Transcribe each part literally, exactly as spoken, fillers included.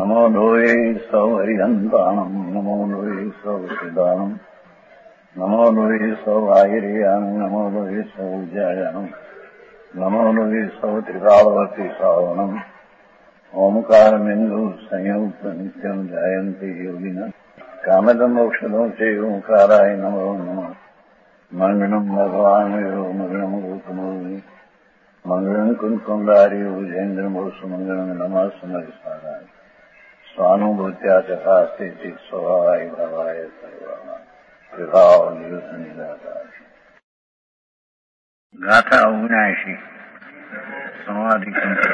નમો લોહે સૌ હરિહંતાણમ નમો લોહે સૌ સિદ્ધાણમ નમો લોહે સૌ આયર્યાણમ નમો લોહે સૌ જયાણમ નમો લોહે સૌ ત્રિકાળવતી શ્રાવણમ ઓમકાર બિંદુ સંયુક્ત નિત્યમ જાયંતી યોગિના કામદમ ઔષધો છે ઓંકારાય નમો નમઃ મંગળમ ભગવાન મંગળમ ગોતમોહિ મંગળમ કુંકુંડારી ઉજેન્દ્રમોષ મંગળમ નમઃ સમરિસારાય સ્વાનુભૂત્યા ચકાસ્તે ચિત સ્વભાવાય ભાવાય સર્વા વિભાવ નિયુત નિરાકાર. ગાથા ઓગણસી સમાધિ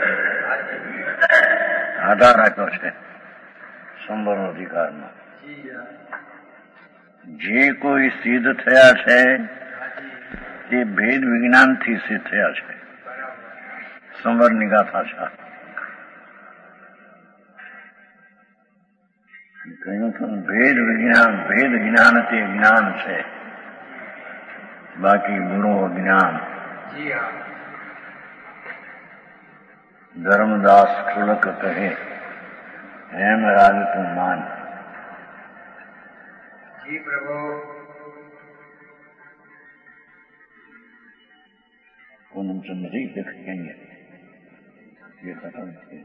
આધાર આપ્યો છે સંબળ અધિકારનો. જે કોઈ સિદ્ધ થયા છે તે ભેદ વિજ્ઞાનથી સિદ્ધ થયા છે. સંવરની ગાથા છે. કહ્યું હતું ભેદ વિજ્ઞાન ભેદ જ્ઞાન તે જ્ઞાન છે, બાકી ગુરુ જ્ઞાન. ધર્મદાસ ખુલક કહે એમ રાગ તું માન. જી પ્રભુ. પૂનમચંદ जी देखेंगे ये खत्म है.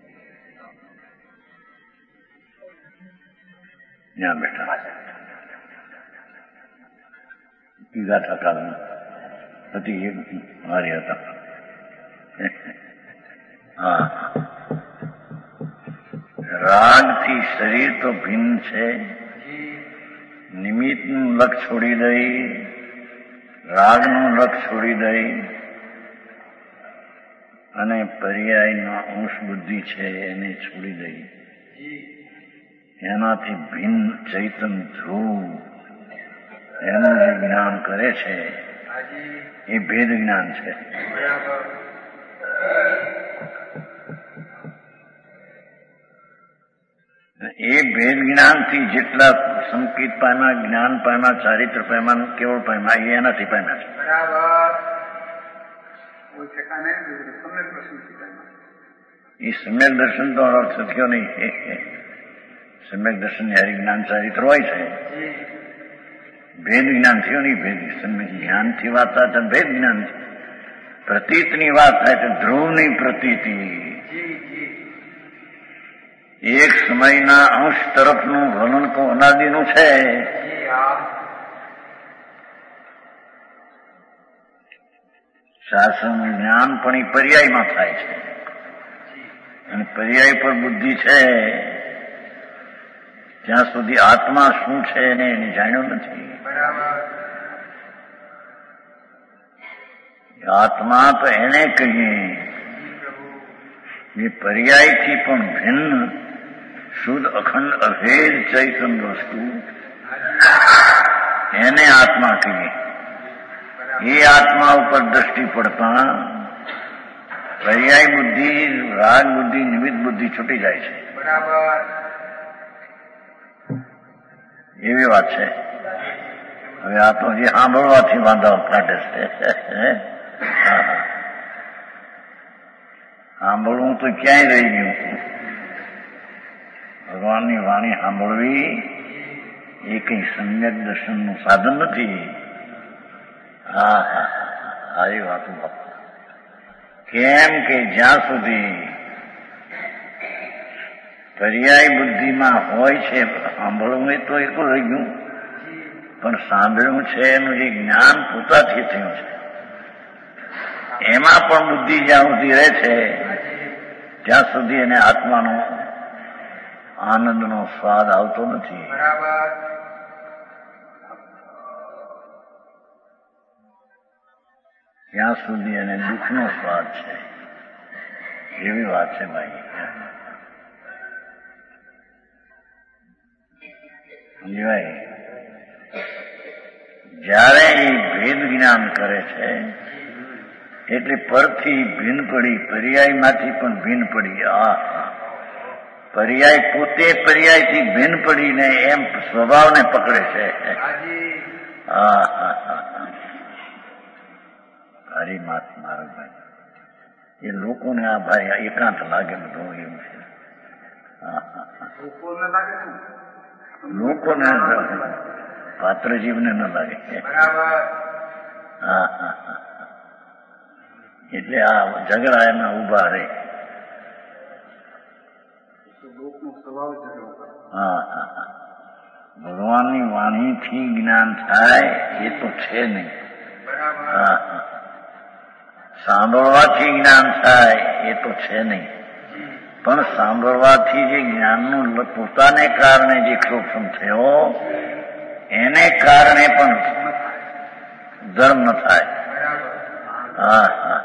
यहाँ बैठा गाथा काल હતી એક મારી હતા. હા, રાગથી શરીર તો ભિન્ન છે. નિમિત્તનું લક્ષ છોડી દઈ, રાગનું લક્ષ છોડી દઈ અને પર્યાયનો અંશ બુદ્ધિ છે એને છોડી દઈ, એનાથી ભિન્ન ચૈતન ધ્રુવ એનું જે જ્ઞાન કરે છે એ ભેદ જ્ઞાન છે. એ ભેદ જ્ઞાનથી જેટલા સંકેત પામ્યા, જ્ઞાન પામ્યા, ચારિત્ર પામ્યા, કેવળ પામ્યા, એ એનાથી પામ્યા છે. એ સમ્યક દર્શન તો અર્થ થયો નહીં. સમ્યક દર્શન હરિજ્ઞાન ચારિત્ર હોય છે. ભેદ જ્ઞાન થયો નહીં. ભેદ સમ્યક જ્ઞાનથી વાત થાય તો ભેદ જ્ઞાન છે. પ્રતીતની વાત થાય તો ધ્રુવની પ્રતીતિ. એક સમયના અંશ તરફનું વલણ તો અનાદિનું છે. શાસન જ્ઞાન પણ એ પર્યાયમાં થાય છે અને પર્યાય પર બુદ્ધિ છે ત્યાં સુધી આત્મા શું છે એને એને જાણ્યો નથી. આત્મા તો એને કહીએ જે પર્યાયથી પણ ભિન્ન શુદ્ધ અખંડ અભેદ ચૈતન વસ્તુ, એને આત્મા કહીએ. એ આત્મા ઉપર દ્રષ્ટિ પડતા પર્યાય બુદ્ધિ, રાગ બુદ્ધિ, નિમિત્ત બુદ્ધિ છૂટી જાય છે. એવી વાત છે. હવે આ તો જે સાંભળવાથી વાંધા ફાટે છે. સાંભળવું તો ક્યાંય રહી ગયું. ભગવાનની વાણી સાંભળવી એ કઈ સમ્યક દર્શનનું સાધન નથી. હા હા આવી વાતો કેમ કે જ્યાં સુધી પર્યાય બુદ્ધિમાં હોય છે, સાંભળવું એ તો એટલું રહી ગયું, પણ સાંભળ્યું છે એનું જે જ્ઞાન પોતાથી થયું છે એમાં પણ બુદ્ધિ જ્યાં સુધી રહે છે ત્યાં સુધી એને આત્માનો આનંદનો સ્વાદ આવતો નથી. ત્યાં સુધી એને દુઃખનો સ્વાદ છે. એવી વાત છે ભાઈ. સમજાય? જ્યારે એ ભેદ જ્ઞાન કરે છે એટલે પરથી ભિન્ન પડી, પર્યાયમાંથી પણ ભિન્ન પડી. આ પર્યાય પોતે પર્યાયથી ભિન્ન પડીને એમ સ્વભાવને પકડે છે. હા હા હા હરી માત મારો ભાઈ. એ લોકોને આ ભાઈ એકાંત લાગે બધું એવું છે. હા હા હા લોકોને પાત્ર જીવને ન લાગે. હા હા હા એટલે આ ઝઘડા એમાં ઉભા રહે. હા હા હા ભગવાનની વાણીથી જ્ઞાન થાય એ તો છે નહીં. હા હા સાંભળવાથી જ્ઞાન થાય એ તો છે નહીં. પણ સાંભળવાથી જે જ્ઞાનનું પોતાને કારણે જે ક્ષોભન થયો એને કારણે પણ ધર્મ ન થાય. હા હા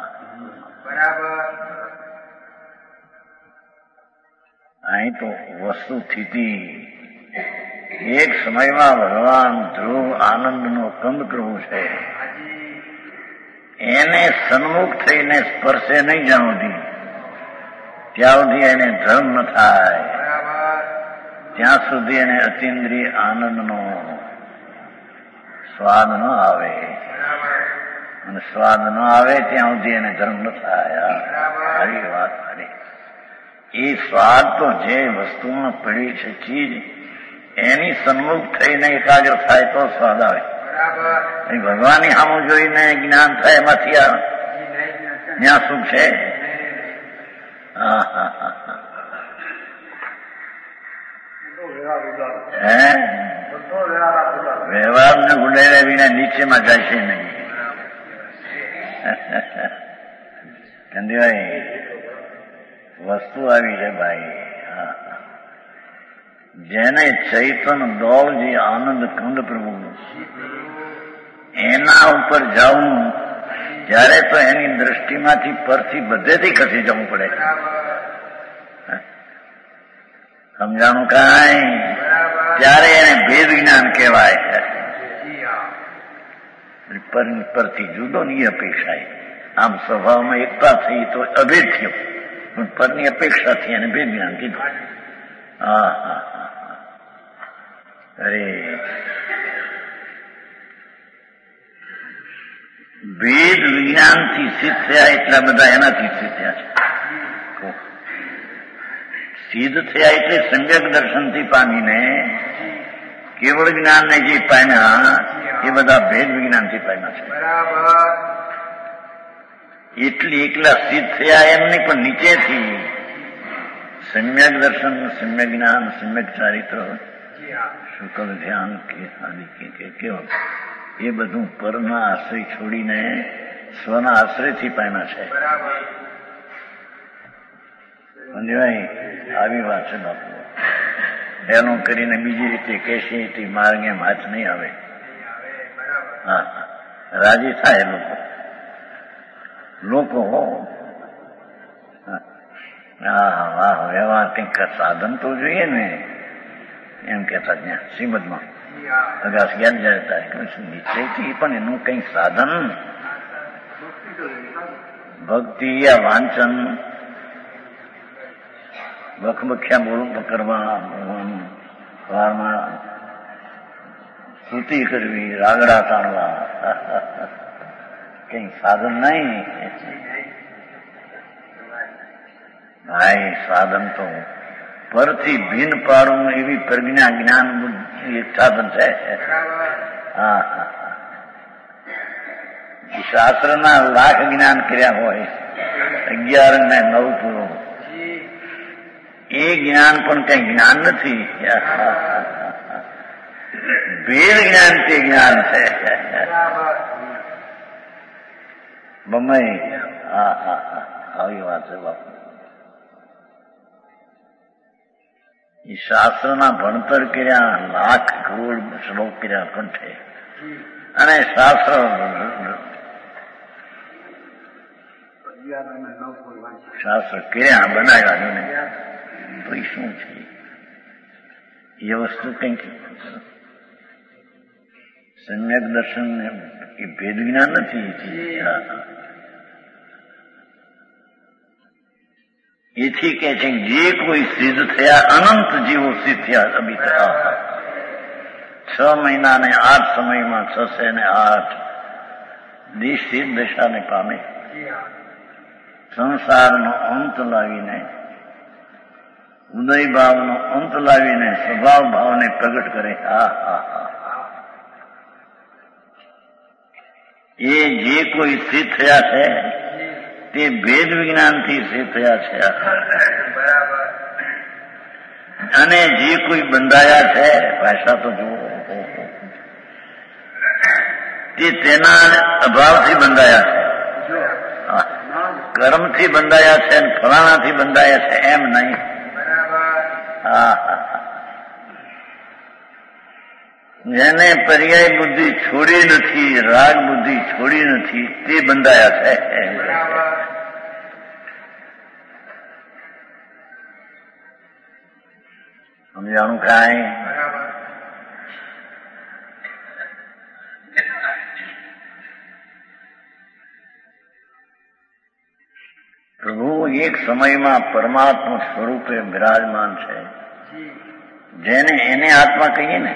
અહીં તો વસ્તુ સ્થિતિ એક સમયમાં ભગવાન ધ્રુવ આનંદનો કંદ પ્રભુ છે એને સન્મુખ થઈને સ્પર્શે નહીં જ્યાં સુધી ત્યાં સુધી એને ધર્મ ન થાય. ત્યાં સુધી એને અતિન્દ્રિય આનંદનો સ્વાદ ન આવે અને સ્વાદ ન આવે ત્યાં સુધી એને ધર્મ ન થાય. આવી વાત કરી. એ સ્વાદ તો જે વસ્તુમાં પડી છે ચીજ એની સન્મુખ થઈને એકાગ્ર થાય તો સ્વાદ આવે. ભગવાનની સામું જોઈને જ્ઞાન થાય એમાંથી આવે ત્યાં સુખ છે. હા હા હા હે વ્યવહારને ગુડાવ્યા વિના નીચેમાં જાય છે નહીં. કંદીભાઈ વસ્તુ આવી છે ભાઈ. જેને ચૈતન દોલ જે આનંદ કંદ પ્રભુ એના ઉપર જવું ત્યારે તો એની દ્રષ્ટિમાંથી પરથી બધેથી ખસી જવું પડે. સમજાણું કાંઈ ત્યારે એને ભેદ જ્ઞાન કહેવાય. પરથી જુદો ની અપેક્ષા. આમ સ્વભાવમાં એકતા થઈ તો અભેદ થયો પણ પરની અપેક્ષાથી એને ભેદ જ્ઞાન કીધું. હા હા હા અરે ભેદ વિજ્ઞાનથી સિદ્ધ થયા એટલા બધા એનાથી સિદ્ધ થયા છે. સિદ્ધ થયા એટલે સમ્યક દર્શનથી પામીને કેવળ જ્ઞાનને જે પામ્યા એ બધા ભેદ વિજ્ઞાનથી પામ્યા છે. એટલી એકલા સિદ્ધ થયા એમ નહીં પણ નીચેથી સમ્યક દર્શન સમ્યક જ્ઞાન સમ્યક ચારિત્ર શુકલ ધ્યાન કે આદિ કે કેવળ એ બધું પરના આશ્રય છોડીને સ્વના આશ્રયથી પામ્યા છે. સમજાય આવી વાત છે બાપુ. એનું કરીને બીજી રીતે કહેશે તે માર્ગ એમ હાથ નહીં આવે. હા રાજી થાય લોકો લોકો હા વાહ વ્યવહાર કંઈક સાધન તો જોઈએ ને એમ કહેતા ત્યાં શ્રીમદમાં અગાસ જ્ઞાન જતા નીચેથી પણ એનું કંઈક સાધન ભક્તિ યા વાંચન બખબખ્યા બોલું કરવા બોલવાનું વારમાં સ્તુતિ કરવી રાગડા તાણવા કંઈ સાધન નહીં ભાઈ. સાધન તો પરથી ભીન પાડવું એવી પ્રજ્ઞા જ્ઞાન એક સાધન છે. હા હા શાસ્ત્રના લાખ જ્ઞાન કર્યા હોય અગિયાર ને નવ પૂરો એ જ્ઞાન પણ કઈ જ્ઞાન નથી. ભેદ જ્ઞાન તે જ્ઞાન છે. બમ્બઈ હા હા હા આવી વાત છે બાપુ. એ શાસ્ત્રના ભણતર કર્યા લાખ કરોડ શ્લોક કર્યા કંઠે અને શાસ્ત્ર શાસ્ત્ર કર્યા બનાવ્યા ને તો એ શું છે એ વસ્તુ કંઈક સમ્યક દર્શન એ ભેદ જ્ઞાન નથી. એથી કે છે જે કોઈ સિદ્ધ થયા અનંત જીવો સિદ્ધ થયા અભી છ મહિના ને આઠ સમયમાં છસે ને આઠ દેશ સિદ્ધ દશાને પામે સંસારનો અંત લાવીને ઉદય ભાવનો અંત લાવીને સ્વભાવ ભાવને પ્રગટ કરે. હા હા હા એ જે કોઈ સિદ્ધ થયા છે તે ભેદ વિજ્ઞાનથી સિદ્ધ થયા છે. અને જે કોઈ બંધાયા છે ભાષા તો જુઓ, તે તેના અભાવથી બંધાયા છે. કર્મથી બંધાયા છે અને ફલાણાથી બંધાયા છે એમ નહીં. હા જેને પર્યાય બુદ્ધિ છોડી નથી, રાગ બુદ્ધિ છોડી નથી, તે બંધાયા છે. સમજાણું કાંઈ? પ્રભુ એક સમયમાં પરમાત્મા સ્વરૂપે બિરાજમાન છે. જેને એને આત્મા કહીએ ને,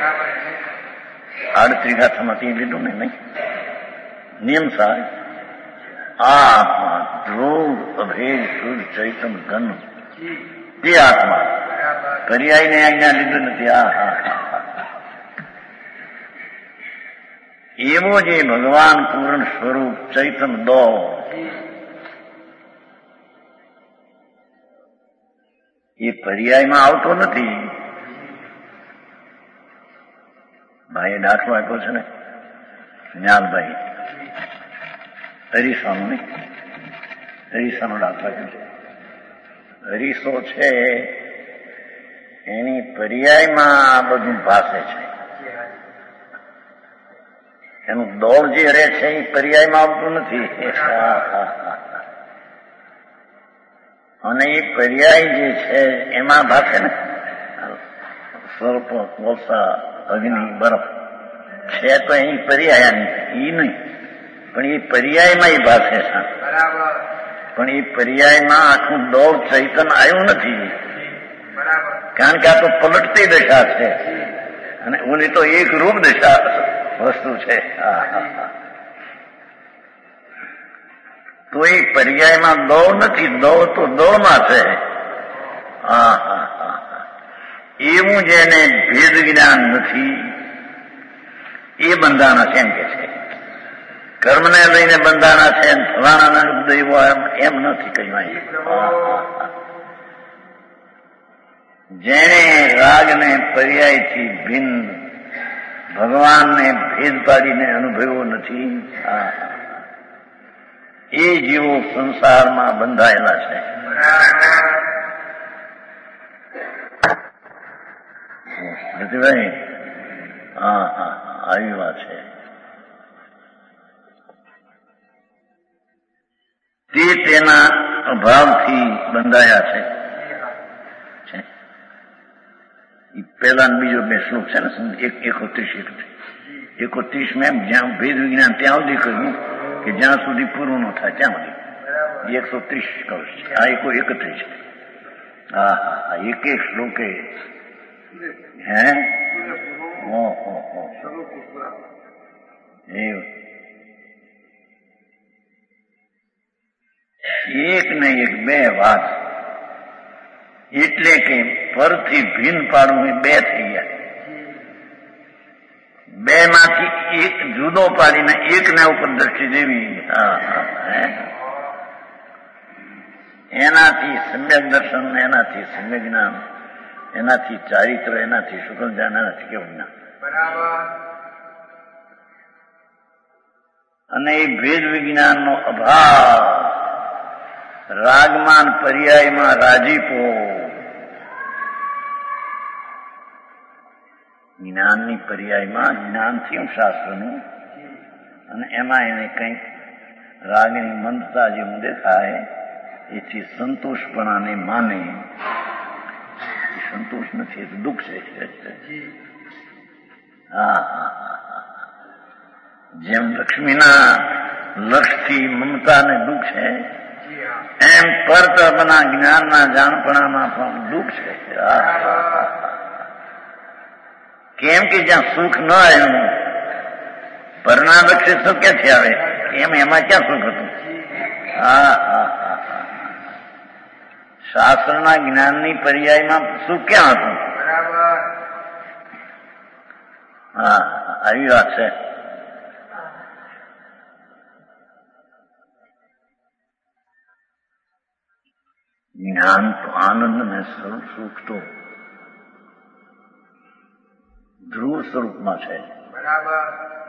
આડત્રીઘાથમાંથી લીધું ને નહીં નિયમ સાર, આ આત્મા ધ્રુવ અભેદ શુદ્ધ ચૈતન ઘન તે આત્મા પર્યાયને આજ્ઞા લીધું નથી. આ હા એવો જે ભગવાન પૂર્ણ સ્વરૂપ ચૈતન દો એ પર્યાયમાં આવતો નથી. ભાઈએ દાખલો આપ્યો છે ને જ્ઞાનભાઈ, અરીસાનો નહીં, અરીસાનો દાખલો આપ્યો છે. અરીસો છે એની પર્યાયમાં બધું ભાષે છે. એનું દોડ જે રહે છે એ પર્યાયમાં આવતું નથી. અને એ પર્યાય જે છે એમાં ભાષે ને સર્પ, કોલસા, અગ્નિ, બરફ છે તો અહીં પર્યાય એ નહીં, પણ એ પર્યાયમાં એ ભાષે છે. પણ એ પર્યાયમાં આખું દોડ ચૈતન આવ્યું નથી, કારણ કે આ તો પલટતી દશા છે અને ઓલી તો એક રૂપ દશા વસ્તુ છે. તો એ પર્યાયમાં દોડ નથી, દોડ તો દોડમાં છે. હા હા હા એવું જેને ભેદ જ્ઞાન નથી એ બંધાણા છે એમ કે છે. કર્મને લઈને બંધાણા છે ફલાણાના દૈવો એમ નથી કહ્યું. જેને રાગને પર્યાયથી ભિન્ન ભગવાનને ભેદ પાડીને અનુભવ્યો નથી એ જીવો સંસારમાં બંધાયેલા છે. ભાઈ હા હા આવી વાત છે. તે તેના અભાવથી બંધાયા છે. પહેલા બીજો બે શ્લોક છે ને એક એકોત્રીસ એકોત્રીસ મેં જ્યાં ભેદ વિજ્ઞાન ત્યાં સુધી કહ્યું કે જ્યાં સુધી પૂરું ન થાય ત્યાં સુધી એકસો ત્રીસ કહું છે. આ એકો એકત્રીસ છે. હા હા હા એક એક શ્લોકે હે ઓહો એવું એક ને એક બે વાત એટલે કે પરથી ભિન્ન પાડવું એ બે થઈ ગયા. બે માંથી એક જુદો પાડીને એકને ઉપર દ્રષ્ટિ દેવી એનાથી સમ્યક દર્શન, એનાથી સમ્યક જ્ઞાન, એનાથી ચારિત્ર, એનાથી શુક્લ જ્ઞાન, એનાથી કેવું જ્ઞાન. અને એ ભેદ વિજ્ઞાનનો અભાવ રાગમાન પર્યાયમાં રાજીપો જ્ઞાનની પર્યાયમાં જ્ઞાનથી શાસ્ત્રનું અને એમાં એને કંઈક રાગની મંદતા જેવું દેખાય એથી સંતોષપણાને માને. સંતોષ નથી એ તો દુઃખ છે. હા હા જેમ લક્ષ્મીના લક્ષથી મમતાને દુઃખ છે એમ પરતપના જ્ઞાનના જાણપણામાં પણ દુઃખ છે. કેમ કે જ્યાં સુખ ન આવ્યું પરના લક્ષ્ય સુખ ક્યાંથી આવે એમ એમાં ક્યાં સુખ હતું. હા હા હા શાસ્ત્રના જ્ઞાનની પર્યાયમાં સુખ ક્યાં હતું? બરાબર. હા, આવી વાત છે. જ્ઞાન તો આનંદ ને સ્વરૂપ સુખ તો ધ્રુવ સ્વરૂપમાં છે. બરાબર.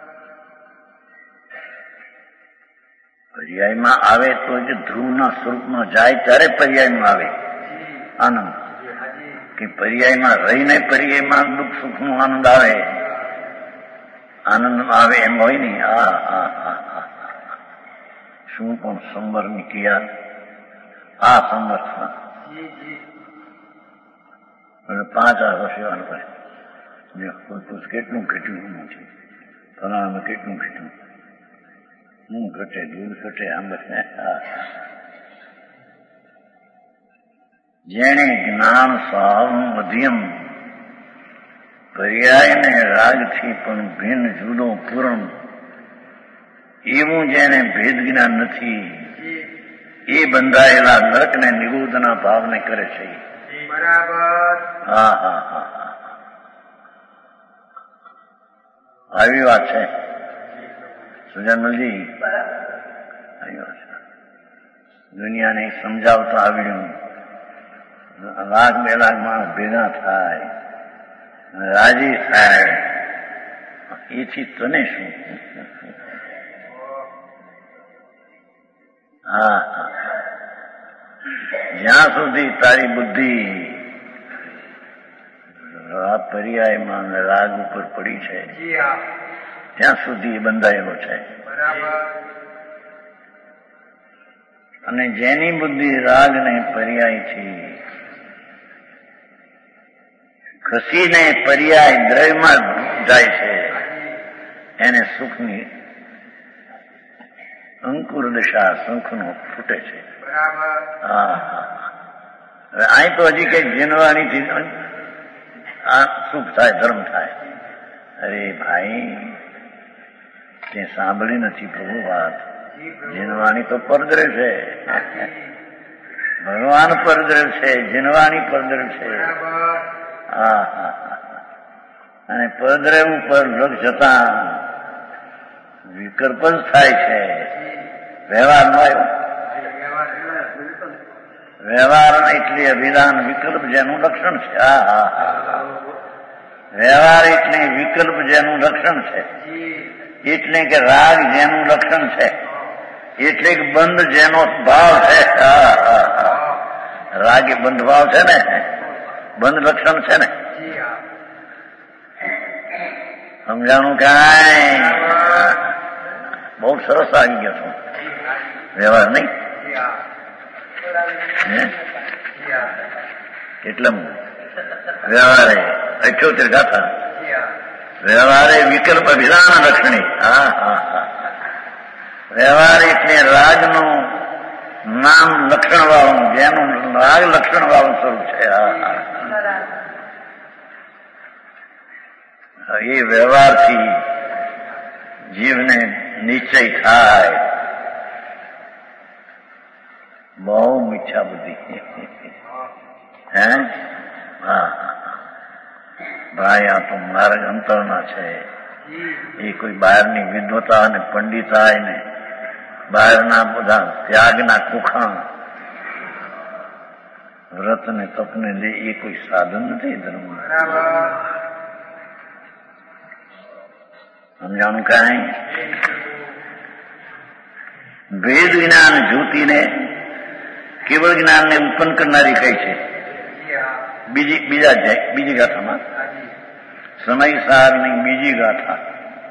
પર્યાયમાં આવે તો જ ધ્રુવના સ્વરૂપમાં જાય ત્યારે પર્યાયમાં આવે આનંદ. કે પર્યાયમાં રહીને પર્યાયમાં દુઃખ સુખનો આનંદ આવે, આનંદ આવે એમ હોય નહીં. આ આ આ શું પણ સંબર નીકળ્યા આ સંવર્ષમાં પાંચ આ વર્ષ પડે કેટલું ઘટ્યું નથી, ફલાણામાં કેટલું ઘટ્યું, હું ઘટે દૂર ઘટે આમ બને. જેણે જ્ઞાન સ્વભાવનું મધ્યમ પર્યાય ને રાગથી પણ ભિન્ન જુદો પૂર્ણ એવું જેને ભેદ જ્ઞાન નથી એ બંધાયેલા નરકને નિરોધના ભાવને કરે છે. બરાબર. હા હા હા હા આવી વાત છે સુજાનમલજી. આવી વાત છે. દુનિયાને સમજાવતા આવડ્યું, લાખ બે લાખ માણસ ભેગા થાય, રાજી થાય, એથી તને શું? હા હા જ્યાં સુધી તારી બુદ્ધિ પર્યાયમાં રાગ ઉપર પડી છે ત્યાં સુધી એ બંધાયેલો છે. અને જેની બુદ્ધિ રાગ ને પર્યાયથી ખસીને પર્યાય દ્રવ્યમાં જાય છે એને સુખની અંકુર દશા સુખનો ફૂટે છે. હા હા હવે અહીં તો હજી કઈક જીનવાણીથી આ સુખ થાય, ધર્મ થાય. અરે ભાઈ તે સાંભળી નથી પ્રભુ વાત. જીનવાણી તો પરદ્રે છે, ભગવાન પરદ્રે છે, જીનવાણી પરદ્રે છે. હા હા અને પરદ્રે ઉપર લગ જતા વિકલ્પ જ થાય છે. વ્યવહાર નો આવ્યો. વ્યવહાર એટલે અભિધાન વિકલ્પ જેનું લક્ષણ છે. હા હા હા વ્યવહાર એટલે વિકલ્પ જેનું લક્ષણ છે, એટલે કે રાગ જેનું લક્ષણ છે, એટલે કે બંધ જેનો ભાવ છે. હા હા હા રાગ એ બંધ ભાવ છે ને, બંધ લક્ષણ છે ને. સમજાણું કાંઈ? બહુ સરસ આવી ગયો છું. વ્યવહાર નહીં એટલે વ્યવહારે અઠ્યોતેર ગાથા વ્યવહારે વિકલ્પ અભિધાન લક્ષણી. હા હા હા વ્યવહાર એટલે રાગનું નામ લક્ષણ વાળું, જેનું રાગ લક્ષણ વાળું સ્વરૂપ છે. હા હા એ વ્યવહારથી જીવને નિશ્ચય થાય. બહુ મીઠા બુદ્ધિ. હે હા ભાઈ આ તો માર્ગ અંતરના છે. એ કોઈ બહારની વિદ્વતા અને પંડિતાય ને બહારના બધા ત્યાગના કુખાણ વ્રત ને તપને લે એ કોઈ સાધન નથી ધર્મ. સમજાણું કાંઈ? ભેદ જ્ઞાન જ્યોતિને કેવળ જ્ઞાનને ઉત્પન્ન કરનારી કઈ છે? બીજી બીજા જાય બીજી ગાથામાં સમય સારની બીજી ગાથા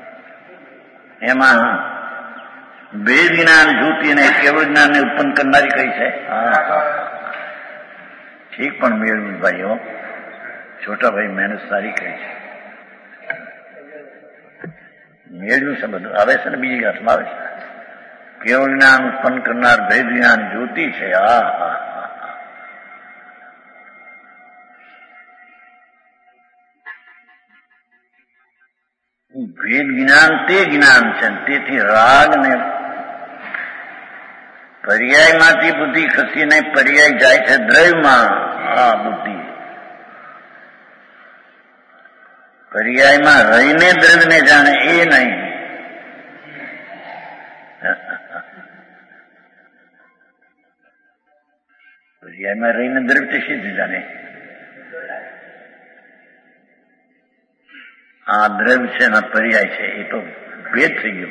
એમાં ભેદ જ્ઞાન જ્યોતિને કેવળ જ્ઞાનને ઉત્પન્ન કરનારી કઈ છે? ઠીક પણ મેળવું ભાઈઓ, છોટા ભાઈ મહેનત સારી કરી છે, મેળવ્યું છે બધું. આવે છે ને બીજી ગાથામાં આવે છે કેવળ જ્ઞાન ઉત્પન્ન કરનાર ભેદ જ્ઞાન જ્યોતિ છે. હા હા ભેદ જ્ઞાન તે જ્ઞાન છે, તેથી રાગ ને પર્યાયમાંથી બુદ્ધિ ખસીને પર્યાય જાય છે દ્રવ્યમાં. આ બુદ્ધિ પર્યાયમાં રહીને દ્રવ્યને જાણે એ નહીં. પર્યાયમાં રહીને દ્રવ્ય તે સિદ્ધ જાણે. આ દ્રવ્ય છે ને પર્યાય છે એ તો ભેદ થઈ ગયો.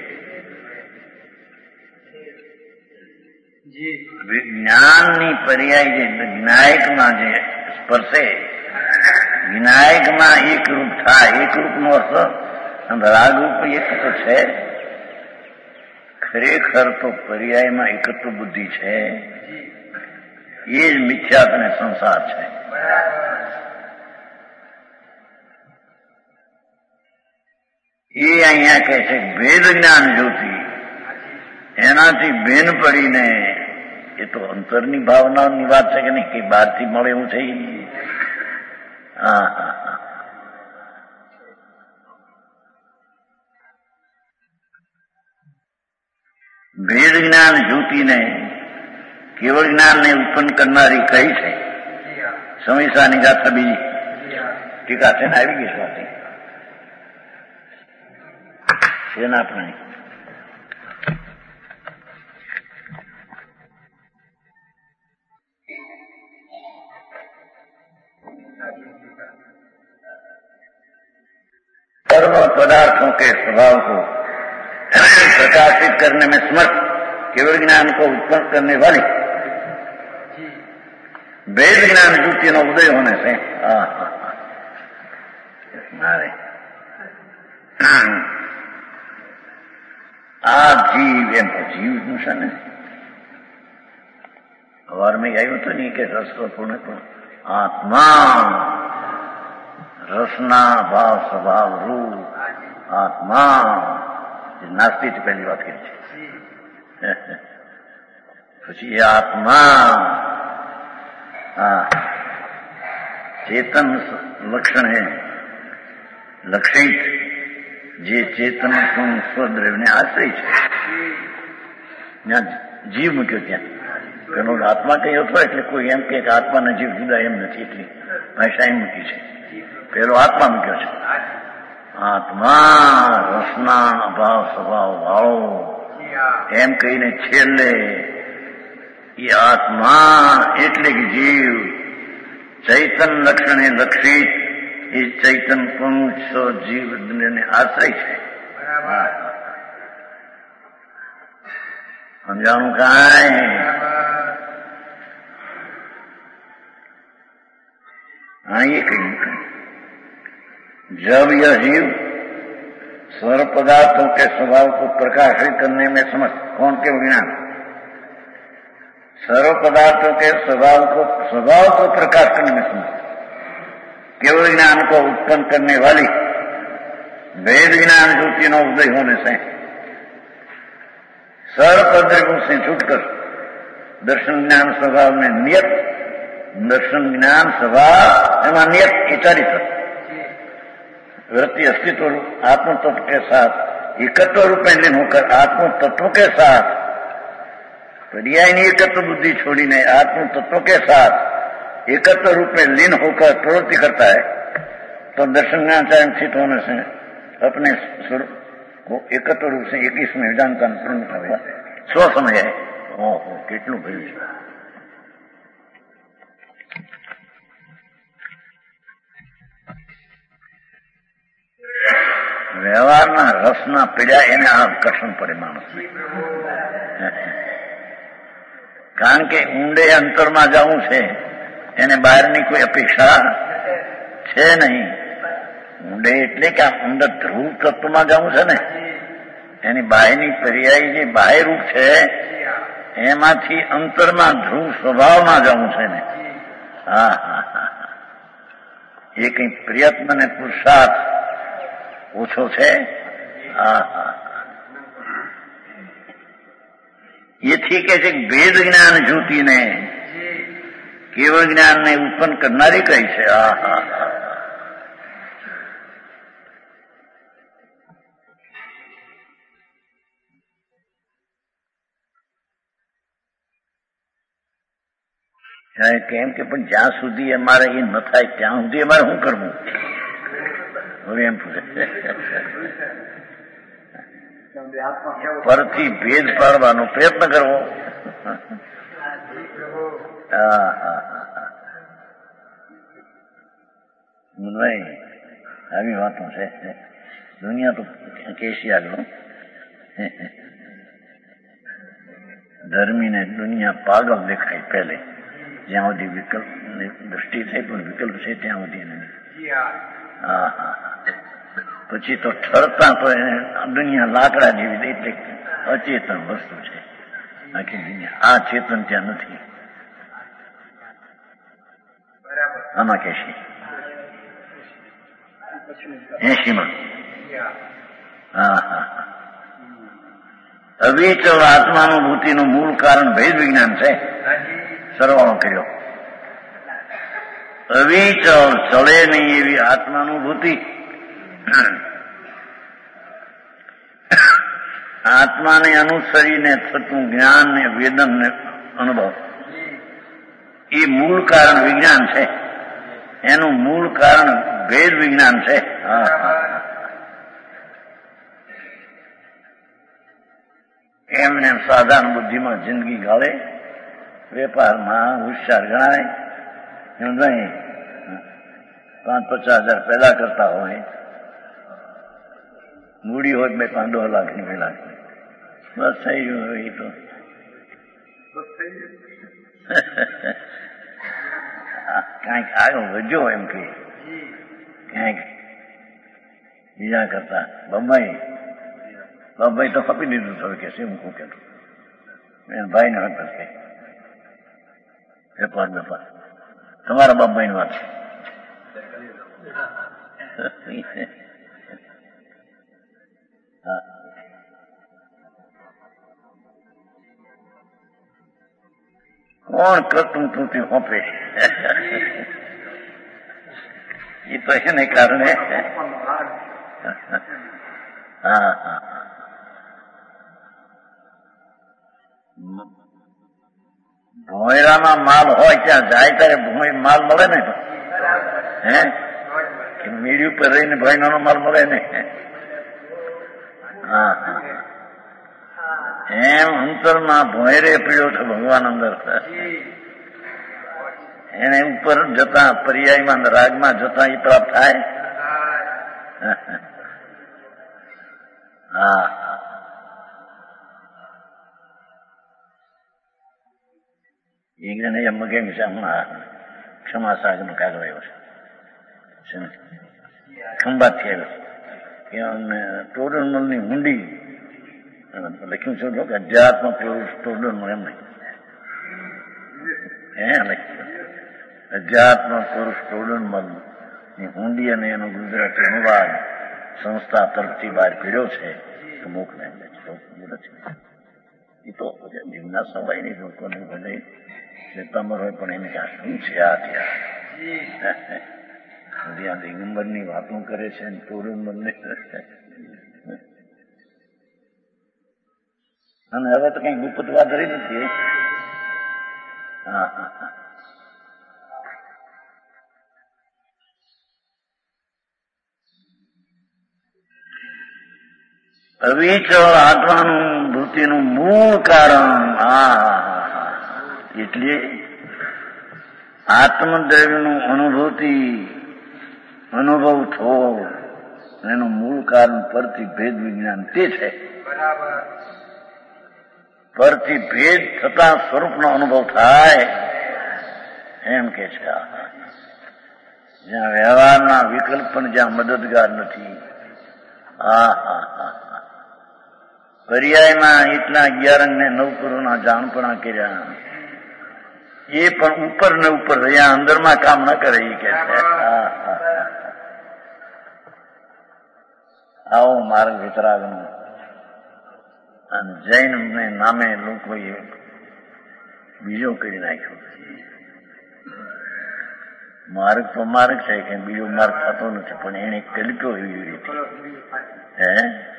વિજ્ઞાનની પર્યાય જે જ્ઞાયકમાં જે સ્પર્શે, જ્ઞાયકમાં એક રૂપ થાય. એક રૂપનો અર્થ રાગરૂપ એક તો છે, ખરેખર તો પર્યાયમાં એકત્વ બુદ્ધિ છે. એ જ મિથ્યાત્વ અને સંસાર છે. એ અહીંયા કહે છે ભેદ જ્ઞાન જ્યોતિ એનાથી ભેન પડીને, એ તો અંતરની ભાવનાની વાત છે કે નહીં, કે બહારથી મળે એવું છે. હા હા હા ભેદ જ્ઞાન જ્યોતિને કેવળ જ્ઞાનને ઉત્પન્ન કરનારી કઈ છે? સમીસાની ગાથા બીજી ટીકા છે ને આવી ગઈ સ્વાતી શેના આપણે सर्व पदार्थों के स्वभाव को प्रकाशित करने में समर्थ केवल ज्ञान को उत्पन्न करने वाली वेद ज्ञान ज्योति नो उदय होने से मारे आ जीव एम जीव નું છે ને સવારમાં આવ્યું તો નહીં કે રસ્તો પૂર્ણ પણ આત્મા રસના ભાવ સ્વભાવ રૂપ આત્મા નાસ્તી જ પહેલી વાત કરી છે. પછી એ આત્મા હા ચેતન લક્ષણ હે લક્ષિત જે ચેતન સ્વદ્રવ્યને આશ્રય છે. ત્યાં જીવ મૂક્યો. ત્યાં પેલો આત્મા કઈ હતો એટલે કોઈ એમ કે આત્માના જીવ જુદા એમ નથી, એટલી ભાષા એમ મૂકી છે. પેલો આત્મા મૂક્યો છે. આત્મા રસના અભાવ સ્વભાવ વાળો એમ કહીને છેલ્લે એ આત્મા એટલે કે જીવ ચૈતન લક્ષણે લક્ષિત એ ચૈતન પુંસ જીવ ને આશ્રય છે. સમજાણું કાંઈ? હા એ કહ્યું जब यह जीव स्वर पदार्थों के स्वभाव को प्रकाशित करने में समर्थ, कौन के ज्ञान सर्व पदार्थों के स्वभाव को स्वभाव को प्रकाश करने में समर्थ केवल ज्ञान को उत्पन्न करने वाली वेद ज्ञान ज्योति नो उदय होने से सर्व पदार्थों से छूटकर दर्शन ज्ञान स्वभाव में नियत, दर्शन ज्ञान स्वभाव एवं नियत के चरित्र वृत्ति अस्तित्व आत्म तत्व के साथ एकत्व रूप में लीन होकर आत्म तत्व के साथ पर्यायनी एकत्व बुद्धि छोड़ीने आत्म तत्व के साथ एकत्व रूप में लीन होकर प्रवृत्ति करता है तो दर्शन ज्ञान चयन स्थित होने से अपने स्वरूप को एकत्व रूप से एक इसमें जानता स्व समझ है. ओहो કેટલું ભયું છે. વ્યવહારના રસના પીડા એને આકર્ષણ પડે માણસને. કારણ કે ઊંડે અંતરમાં જવું છે એને બહારની કોઈ અપેક્ષા છે નહીં. ઊંડે એટલે કે અંદર ધ્રુવ તત્વમાં જવું છે ને, એની બાહ્યની પર્યાય જે બાહ્ય રૂપ છે એમાંથી અંતરમાં ધ્રુવ સ્વભાવમાં જવું છે ને. હા હા હા એ કઈ પ્રયત્ન ને પુરુષાર્થ ઓછો છે. એથી કે છે વેદ જ્ઞાન જ્યોતિને કેવળ જ્ઞાનને ઉત્પન્ન કરનારી કઈ છે. આ હા કેમ કે પણ જ્યાં સુધી અમારે એ ન થાય ત્યાં સુધી અમારે શું કરવું? હવે એમ પૂછે પરથી ભેદ પાડવાનો પ્રયત્ન કરવો. હા હા હા નહીં, આવી વાતો છે. દુનિયા તો કેસી આગળ ધર્મીને દુનિયા પાગલ દેખાય પહેલે, જ્યાં સુધી વિકલ્પ દૃષ્ટિ થઈ પણ વિકલ્પ છે ત્યાં સુધી નહીં. હા હા પછી તો ઠરતા તો દુનિયા લાકડા જેવી એટલે અચેતન વસ્તુ છે આખી દુનિયા. આ ચેતન ત્યાં નથી. આમાં કેશી એસીમાં હા હા અવિચળ આત્માનુભૂતિનું મૂળ કારણ ભેદ વિજ્ઞાન છે. સરવાળો કર્યો. અવિચળ ચળે નહીં એવી આત્માનુભૂતિ, આત્માને અનુસરીને થતું જ્ઞાન ને વેદન ને અનુભવ, એ મૂળ કારણ વિજ્ઞાન છે. એનું મૂળ કારણ ભેદ વિજ્ઞાન છે. એમને સાધારણ બુદ્ધિમાં જિંદગી ગાળે, વેપારમાં હોશિયાર ગણાય, એમ નહીં પાંચ પચાસ હજાર પેદા કરતા હોય, મૂડી હોય બે પાંચ દોઢ લાખ ની બે લાખ બસ થઈ ગયું. હવે એ તો કાંઈક આગળ વધ્યો એમ કે ક્યાંક બીજા કરતા. બંબાઈ બંબાઈ તો ખપી દીધું થયું કે શું મૂકું કેતું ભાઈ ને વાત કે વેપાર વેપાર તમારા બંબાઈ ની વાત છે. કોણ કરતું તું તે હોપે એ તો એને કારણે. હા હા ભોયરામાં માલ હોય ત્યાં જાય ત્યારે ભોય માલ મળે ને. હે કે મીડી ઉપર રહીને ભોયરાનો માલ મળે ને. હા હા એમ અંતરમાં ભોયરે પીડ્યો છે ભગવાન અંદર. એને ઉપર જતા પર્યાયમાં રાગમાં જતા એ પ્રાપ્ત થાય. હા એક જણ એમ કેમ છે હમણાં ક્ષમા સાગર કાગળ આવ્યો છે ખંભાતથી આવ્યો કે અમને ટોડરમલની હુંડી લખ્યું છે કે અધ્યાત્મ પુરુષ ટોડરમલ એમ નહીં હે લખ્યું અધ્યાત્મ પુરુષ ટોડરમલ ની હુંડી અને એનો ગુજરાતી અનુવાદ સંસ્થા તરફથી બહાર પીડ્યો છે તો મોકલે એ તો જીવના સવાય નહીં લોકોને ભલે ચેતામર હોય પણ એને ક્યાં શું છે આ ત્યાં દિગંબરની વાતો કરે છે ને ટોડરમલને. અને હવે તો કઈ ગુપ્ત વાત રહી નથી. હા હા હા અવિચળ આત્માનુભૂતિનું મૂળ કારણ આ એટલે આત્મદ્રવ્યનું અનુભૂતિ અનુભવ થવો એનું મૂળ કારણ પરથી ભેદ વિજ્ઞાન તે છે. પરથી ભેદ થતા સ્વરૂપનો અનુભવ થાય એમ કે છે. જ્યાં વ્યવહારના વિકલ્પ પણ જ્યાં મદદગાર નથી. હા હા હા પર્યાયમાં એટલા અગિયાર ને નવ કરોડના જાણપણા કર્યા એ પણ ઉપર ને ઉપર રહ્યા અંદરમાં કામ ન કરે એ કે છે. આવો માર્ગ વિતરાગનો અને જૈન ને નામે લોકોએ બીજો કરી નાખ્યો. માર્ગ તો માર્ગ છે કે બીજો માર્ગ થતો નથી પણ એને કલ્પ્યો એવી રીતે. હે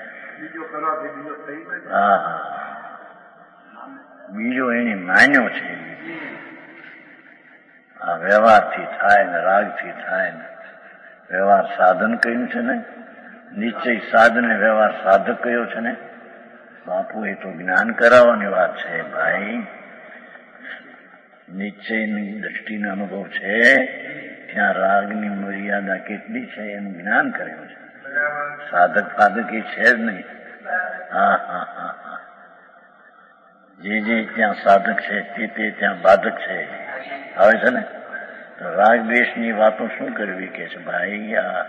હા હા, બીજો એને માન્યો છે. આ વ્યવહારથી થાય ને રાગથી થાય ને વ્યવહાર સાધન કહ્યું છે ને, નિશ્ચય સાધન વ્યવહાર સાધક કયો છે ને. બાપુ એ તો જ્ઞાન કરાવવાની વાત છે ભાઈ. નિશ્ચયની દ્રષ્ટિનો અનુભવ છે, ત્યાં રાગની મર્યાદા કેટલી છે એનું જ્ઞાન કર્યું છે. સાધક સાધક એ છે જ નહીં. હા હા હા હા જે જે ત્યાં સાધક છે તે તે ત્યાં બાધક છે. આવે છે ને. તો રાગ દ્વેષની વાતો શું કરવી કે છે ભાઈ. આ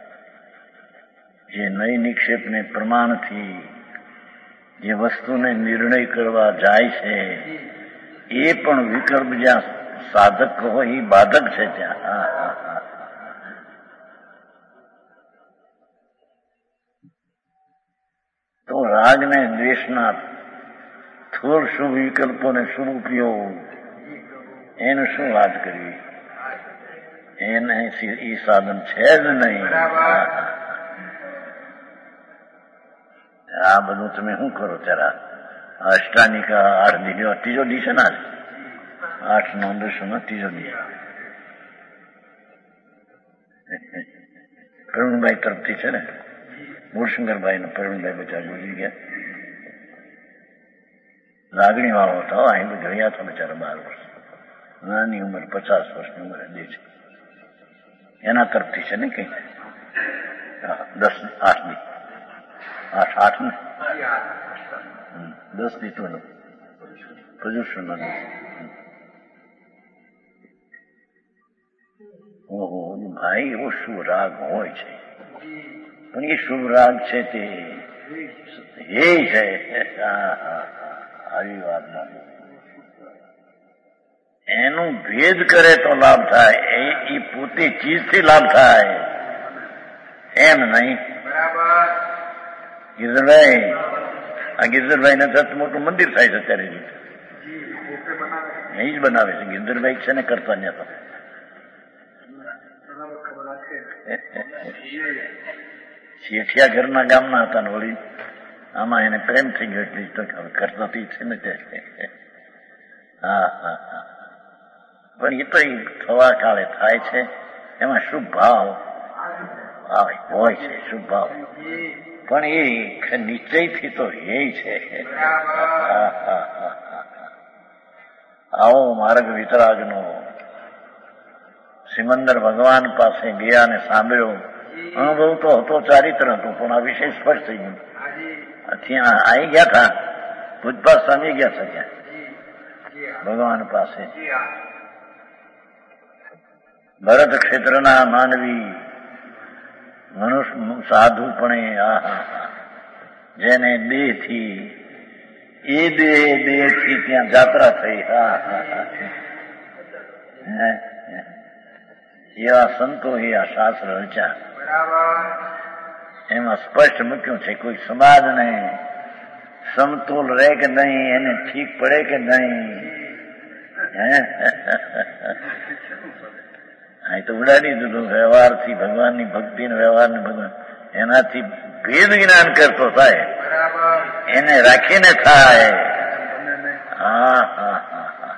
જે નય નિક્ષેપને પ્રમાણથી જે વસ્તુને નિર્ણય કરવા જાય છે એ પણ વિકલ્પ જ્યાં સાધક હોય એ બાધક છે ત્યાં. હા હા હા તો રાગ ને દ્વેષના થોડ શુભ વિકલ્પોને શુભ ઉપયોગ એનું શું વાત કરવી. એને એ સાધન છે જ નહીં. આ બધું તમે શું કરો ત્યારે અષ્ટાનિકા આઠ દી ત્રીજો દી છે ને આજ આઠ નો દસો નો ત્રીજો દી પ્રવીણભાઈ તરફથી છે ને. મૂળશંકરભાઈ નો પ્રવીણભાઈ બચારા ગુજરી ગયા. લાગણી વાળો હતો. અહીં ગયા હતા બચારા બાર વર્ષ નાની ઉંમર પચાસ વર્ષની ઉંમરે દે છે. એના તરફથી છે ને કઈ દસ આઠ દી આઠ આઠ ને દસ દી તો પ્રદૂષણ ઓહો ભાઈ એવો શુભ રાગ હોય છે પણ એ શુભ રાગ છે તે એ છે. આવી વાત ના એનું ભેદ કરે તો લાભ થાય. એ પોતે ચીજથી લાભ થાય એમ નહીં. ગિરધરભાઈ આ ગિરધરભાઈ ને તરત મોટું મંદિર થાય છે અત્યારે એ જ બનાવે છે. ગિરધરભાઈ છે ને કરતા ત્યાં તો શેઠિયા ઘરના ગામના હતા ને વળી આમાં એને પ્રેમ થઈ ગયો એટલે તો કરતા છે ને તે. હા હા હા પણ એ તો એ થવા કાળે થાય છે. એમાં શુભ ભાવ હોય છે. શુભ ભાવ પણ એ નિશ્ચયથી તો એ છે. આવો માર્ગ વિતરાગનો સિમંદર ભગવાન પાસે ગયા ને સાંભળ્યો. અનુભવ તો હતો, ચારિત્ર હતું, પણ આ વિષય સ્પષ્ટ થઈ ગયું. ત્યાં આવી ગયા હતા પૂજપાસ સ્વામી ગયા હતા ત્યાં ભગવાન પાસે. ભરત ક્ષેત્રના માનવી મનુષ્ય સાધુપણે આહા જેને દેહ થી એ દેહ દેહ થી ત્યાં જાત્રા થઈ. હા હા હા એવા સંતો એ આ શાસ્ત્ર રચ્યા. એમાં સ્પષ્ટ મૂક્યું છે કોઈ સમાજને સમતોલ રહે કે નહીં, એને ઠીક પડે કે નહીં. અહીં તો ઉડાડી દીધું વ્યવહારથી ભગવાનની ભક્તિ ને વ્યવહાર ને ભગવાન એનાથી ભેદ જ્ઞાન કરતો થાય એને રાખીને થાય. હા હા હા હા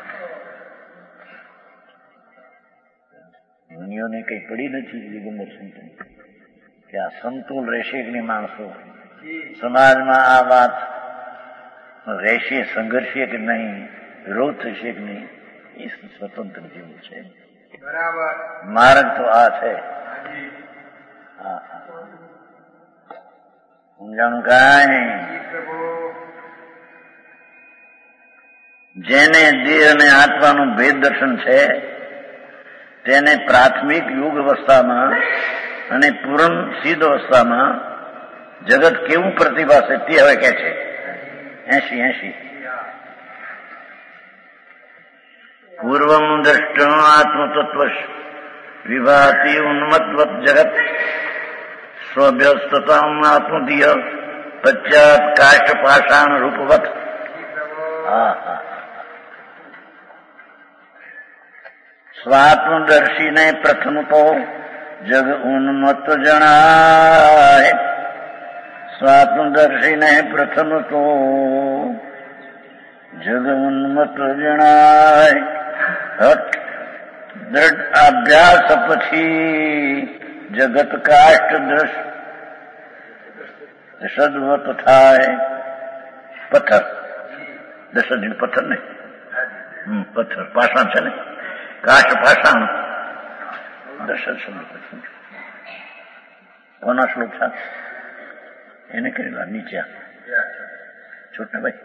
મુનિઓને કઈ પડી નથી દિગંબર સંત કે આ સમતોલ રહેશે કે નહીં. માણસો સમાજમાં આ વાત રહેશે, સંઘર્ષે કે નહીં, વિરોધ થશે કે નહીં, એ સ્વતંત્ર જેવું છે. માર્ગ તો આ છે. હા હા સમજાણું કાંઈ જેને દેહ અને આત્માનું ભેદ દર્શન છે તેને પ્રાથમિક યુગ અવસ્થામાં અને પૂર્ણ સિદ્ધ અવસ્થામાં જગત કેવું પ્રતિભાશે તે હવે કે છે. એસી એસી પૂર્વમ દ્રષ્ટ આત્મતત્વ વિભાતિ ઉન્મત્વત જગત સ્વભ્યસ્તતામ આત્મધીય પશ્ચાત કાષ્ટ પાષાણ રૂપવત. હા હા સ્વાત્મદર્શીને પ્રથમ તો જગ ઉન્મત્ત જણાય. સ્વાત્મદર્શીને પ્રથમ તો જગ ઉન્મત્ત જણાય. હટ દ્રઢ અભ્યાસ પછી જગત કાષ્ટ દ્રશ સદવત થાય. પથ્થર દશરથ પથ્થર ને હમ પથ્થર પાષાણ છે ને, કાષ્ટ પાષાણ દશરથ શબ્દ કોના શ્લોક છે એને કરેલા નીચે છોટને ભાઈ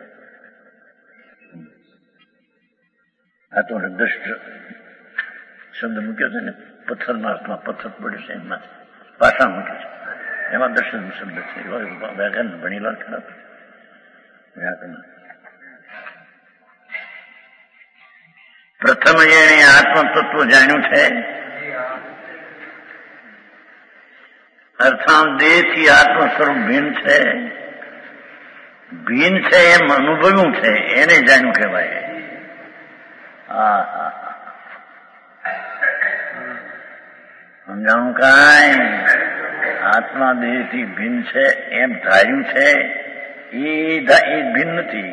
આ તો દ્રષ્ટ શબ્દ મૂક્યો છે ને, પથ્થરના અર્થમાં પથ્થર પડે છે એમાં પાષાણ મૂક્યું છે એમાં દર્શન શબ્દ છે. વ્યાકરણ ભણેલા ખરાબ વ્યાકરણ. પ્રથમ જેણે આત્મતત્વ જાણ્યું છે અર્થાત દેહથી આત્મ સ્વરૂપ ભિન્ન છે, ભિન્ન છે એમ અનુભવ્યું છે એને જાણ્યું કહેવાય. હા હા સમજાણું કાંઈ આત્મા દેહથી ભિન્ન છે એમ ધાર્યું છે એ ભિન્ન નથી.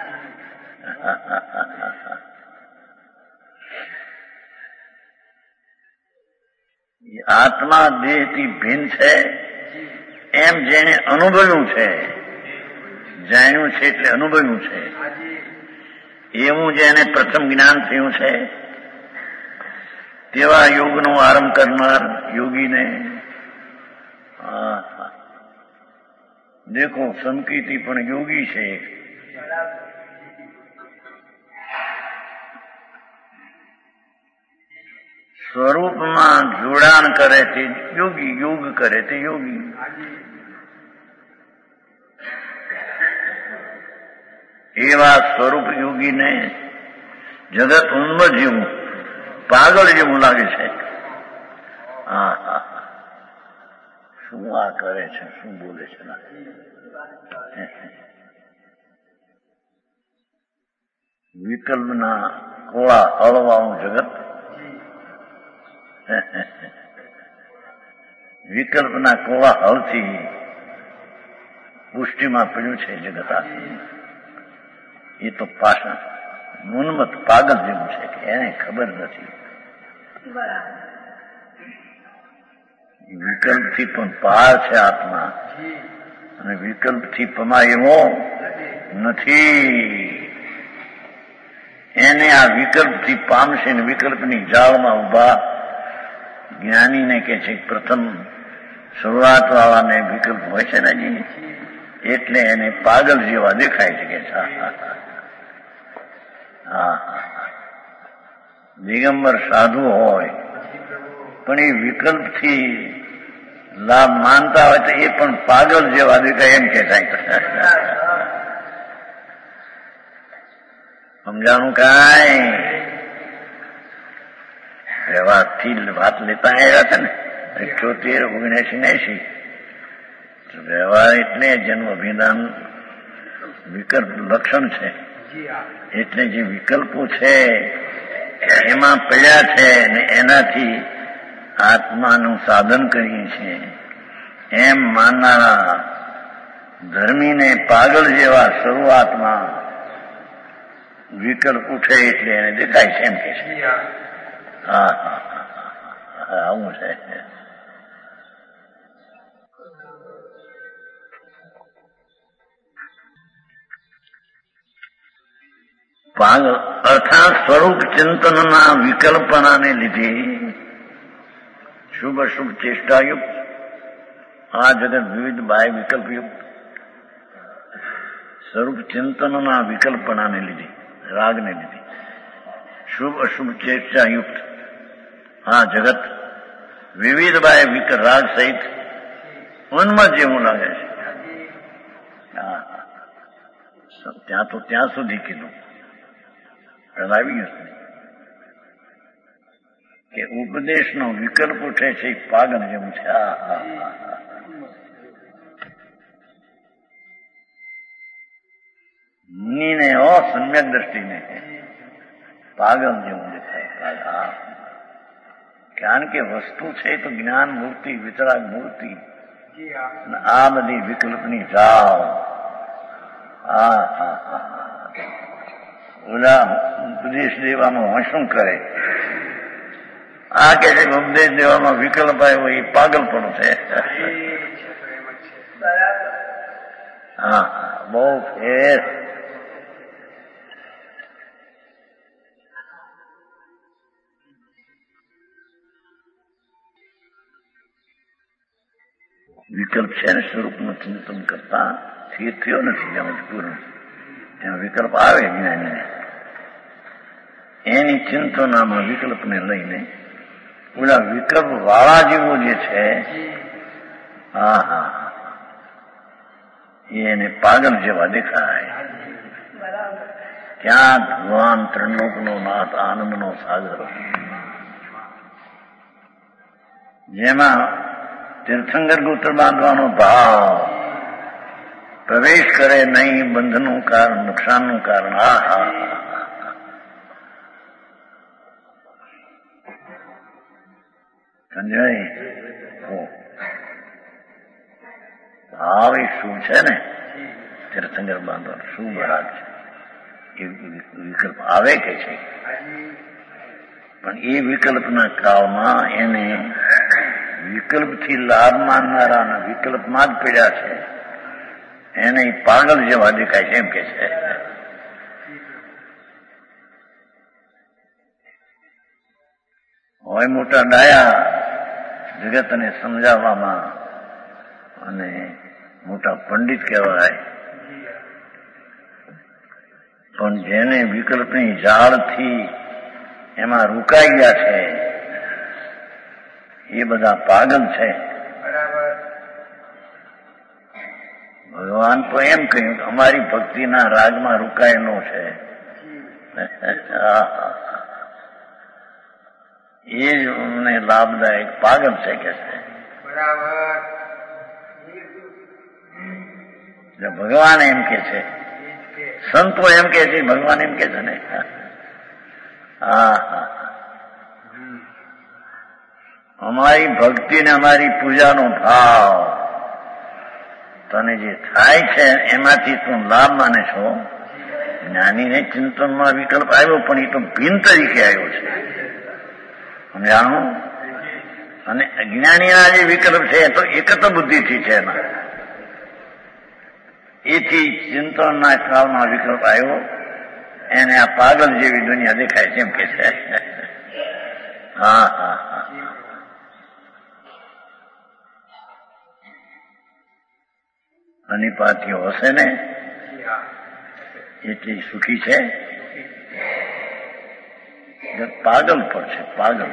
આત્મા દેહથી ભિન્ન છે એમ જેને અનુભવ્યું છે, જાણ્યું છે એટલે અનુભવ્યું છે, એવું જેને પ્રથમ જ્ઞાન થયું છે તેવા યોગનો આરંભ કરનાર યોગીને દેખો સંકિતિ પણ યોગી છે. સ્વરૂપમાં જોડાણ કરે તે યોગી, યોગ કરે તે યોગી. એવા સ્વરૂપ યોગીને જગત ઉન્મત્ત જેવું પાગલ જેવું લાગે છે. હા હા શું આ કરે છે, શું બોલે છે. વિકલ્પના કોળા હળવાનું જગત, વિકલ્પના કોળા હળથી પુષ્ટિમાં પડ્યું છે જગત. એ તો પાષાણ ઉન્મત્ત પાગલ જેવું છે કે એને ખબર નથી. વિકલ્પથી પણ પાર છે આત્મા અને વિકલ્પથી પમાય એવો નથી. એને આ વિકલ્પથી પામશે ને વિકલ્પની જાળમાં ઉભા જ્ઞાનીને કે છે પ્રથમ શરૂઆત વાળાને વિકલ્પ હોય છે ને જી, એટલે એને પાગલ જેવા દેખાય છે કે હા દિગંબર સાધુ હોય પણ એ વિકલ્પથી લાભ માનતા હોય તો એ પણ પાગલ જેવા દેખાય એમ કે થાય. સમજાણું કાંઈ વ્યવહારથી વાત લેતા આવ્યા હતા ને અઠ્યોતેર ઓગણસી ને એસી વ્યવહાર એટલે જેનું અભિધાન વિકલ્પ લક્ષણ છે. એટલે જે વિકલ્પો છે એમાં પડ્યા છે ને એનાથી આત્માનું સાધન કરીએ છીએ એમ માનનારા ધર્મીને પાગલ જેવા શરૂઆતમાં વિકલ્પ ઉઠે એટલે એને દેખાય છે એમ કે છે. હા હા હા આવું છે. પાગલ અર્થાત સ્વરૂપ ચિંતનના વિકલ્પનાને લીધે શુભ અશુભ ચેષ્ટાયુક્ત આ જગત વિવિધ બાહ્ય વિકલ્પયુક્ત સ્વરૂપ ચિંતનના વિકલ્પનાને લીધે રાગને લીધે શુભ અશુભ ચેષ્ટાયુક્ત આ જગત વિવિધ બાહ્ય વિક રાગ સહિત ઉન્મત્ત જેવું લાગે છે. ત્યાં તો ત્યાં સુધી કીધું આવી ગયું કે ઉપદેશનો વિકલ્પ ઉઠે છે એ પાગલ જેવું છે. હા હા હા મુનિને ઓ સમ્યક દ્રષ્ટિને પાગલ જેવું દેખાય. કારણ કે વસ્તુ છે તો જ્ઞાન મૂર્તિ વિતરાગ મૂર્તિ આ બધી વિકલ્પની જાળ. હા હા હા ઓલા ઉપદેશ દેવામાં શું કરે આ કે છે ઉપદેશ દેવામાં વિકલ્પ આવ્યો એ પાગલપણું છે. હા બહુ ફેર. વિકલ્પ છે ને સ્વરૂપનું ચિંતન કરતા સ્થિર થયો નથી જેમ પૂર્ણ ત્યાં વિકલ્પ આવે જ્ઞાનીને એની ચિંતનામાં વિકલ્પને લઈને ઓલા વિકલ્પ વાળા જેવો જે છે હા હા એને પાગલ જેવા દેખાય. ત્યાં ભગવાન ત્રિલોકનો નાથ આનંદનો સાગર જેમાં તીર્થંકર ગોત્ર બાંધવાનો ભાવ પ્રવેશ કરે નહીં બંધનું કારણ નુકસાનનું કારણ. હા હા સમજાય. ભાવ એ શું છે ને તીર્થંકર બાંધવાનો શું બરાબર છે એ વિકલ્પ આવે કે છે પણ એ વિકલ્પના કાળમાં એને વિકલ્પથી લાભ માનનારાના વિકલ્પમાં જ પીડ્યા છે એને પાગલ જેવા દેખાય છે એમ કે છે. હોય મોટા ડાયા જગતને સમજાવવામાં અને મોટા પંડિત કહેવાય પણ જેને વિકલ્પની ઝાડથી એમાં રોકાઈ ગયા છે એ બધા પાગલ છે. ભગવાન તો એમ કહ્યું કે અમારી ભક્તિના રાગમાં રોકાયેલો છે એ જ અમને લાભદાયક પાગલ છે કે છે. ભગવાન એમ કે છે સંતો એમ કે છે ભગવાન એમ કે છે ને. હા હા અમારી ભક્તિ ને અમારી પૂજાનો ભાવ તને જે થાય છે એમાંથી તું લાભ માને છો. જ્ઞાનીને ચિંતનમાં વિકલ્પ આવ્યો પણ એ તો ભિન્ન તરીકે આવ્યો છે સમજાણું. અને અજ્ઞાનીના જે વિકલ્પ છે તો એકત બુદ્ધિથી છે એના એથી ચિંતનના કાળમાં વિકલ્પ આવ્યો એને આ પાગલ જેવી દુનિયા દેખાય છે એમ કે છે. હા હા હા અનિપાતીઓ હશે ને એટલી સુખી છે. પાગલ પર છે પાગલ.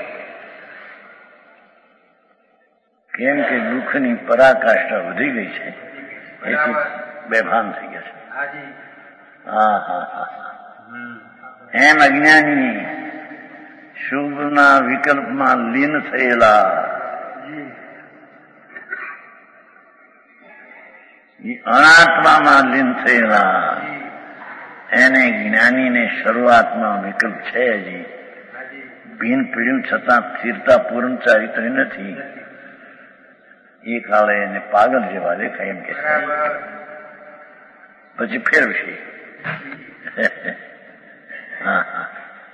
કેમ કે દુઃખની પરાકાષ્ઠા વધી ગઈ છે એટલે બેભાન થઈ ગયા છે. હા હા હા એમ અજ્ઞાની શુભના વિકલ્પમાં લીન થયેલા અનાત્મામાં લીન થયેલા એને જ્ઞાનીને શરૂઆતમાં વિકલ્પ છે હજી ભીન પીડ્યું છતાં સ્થિરતા પૂર્ણ ચારિત્ર નથી એ કાળે એને પાગલ જેવા દેખાય એમ કે પછી ફેરવશે. હા હા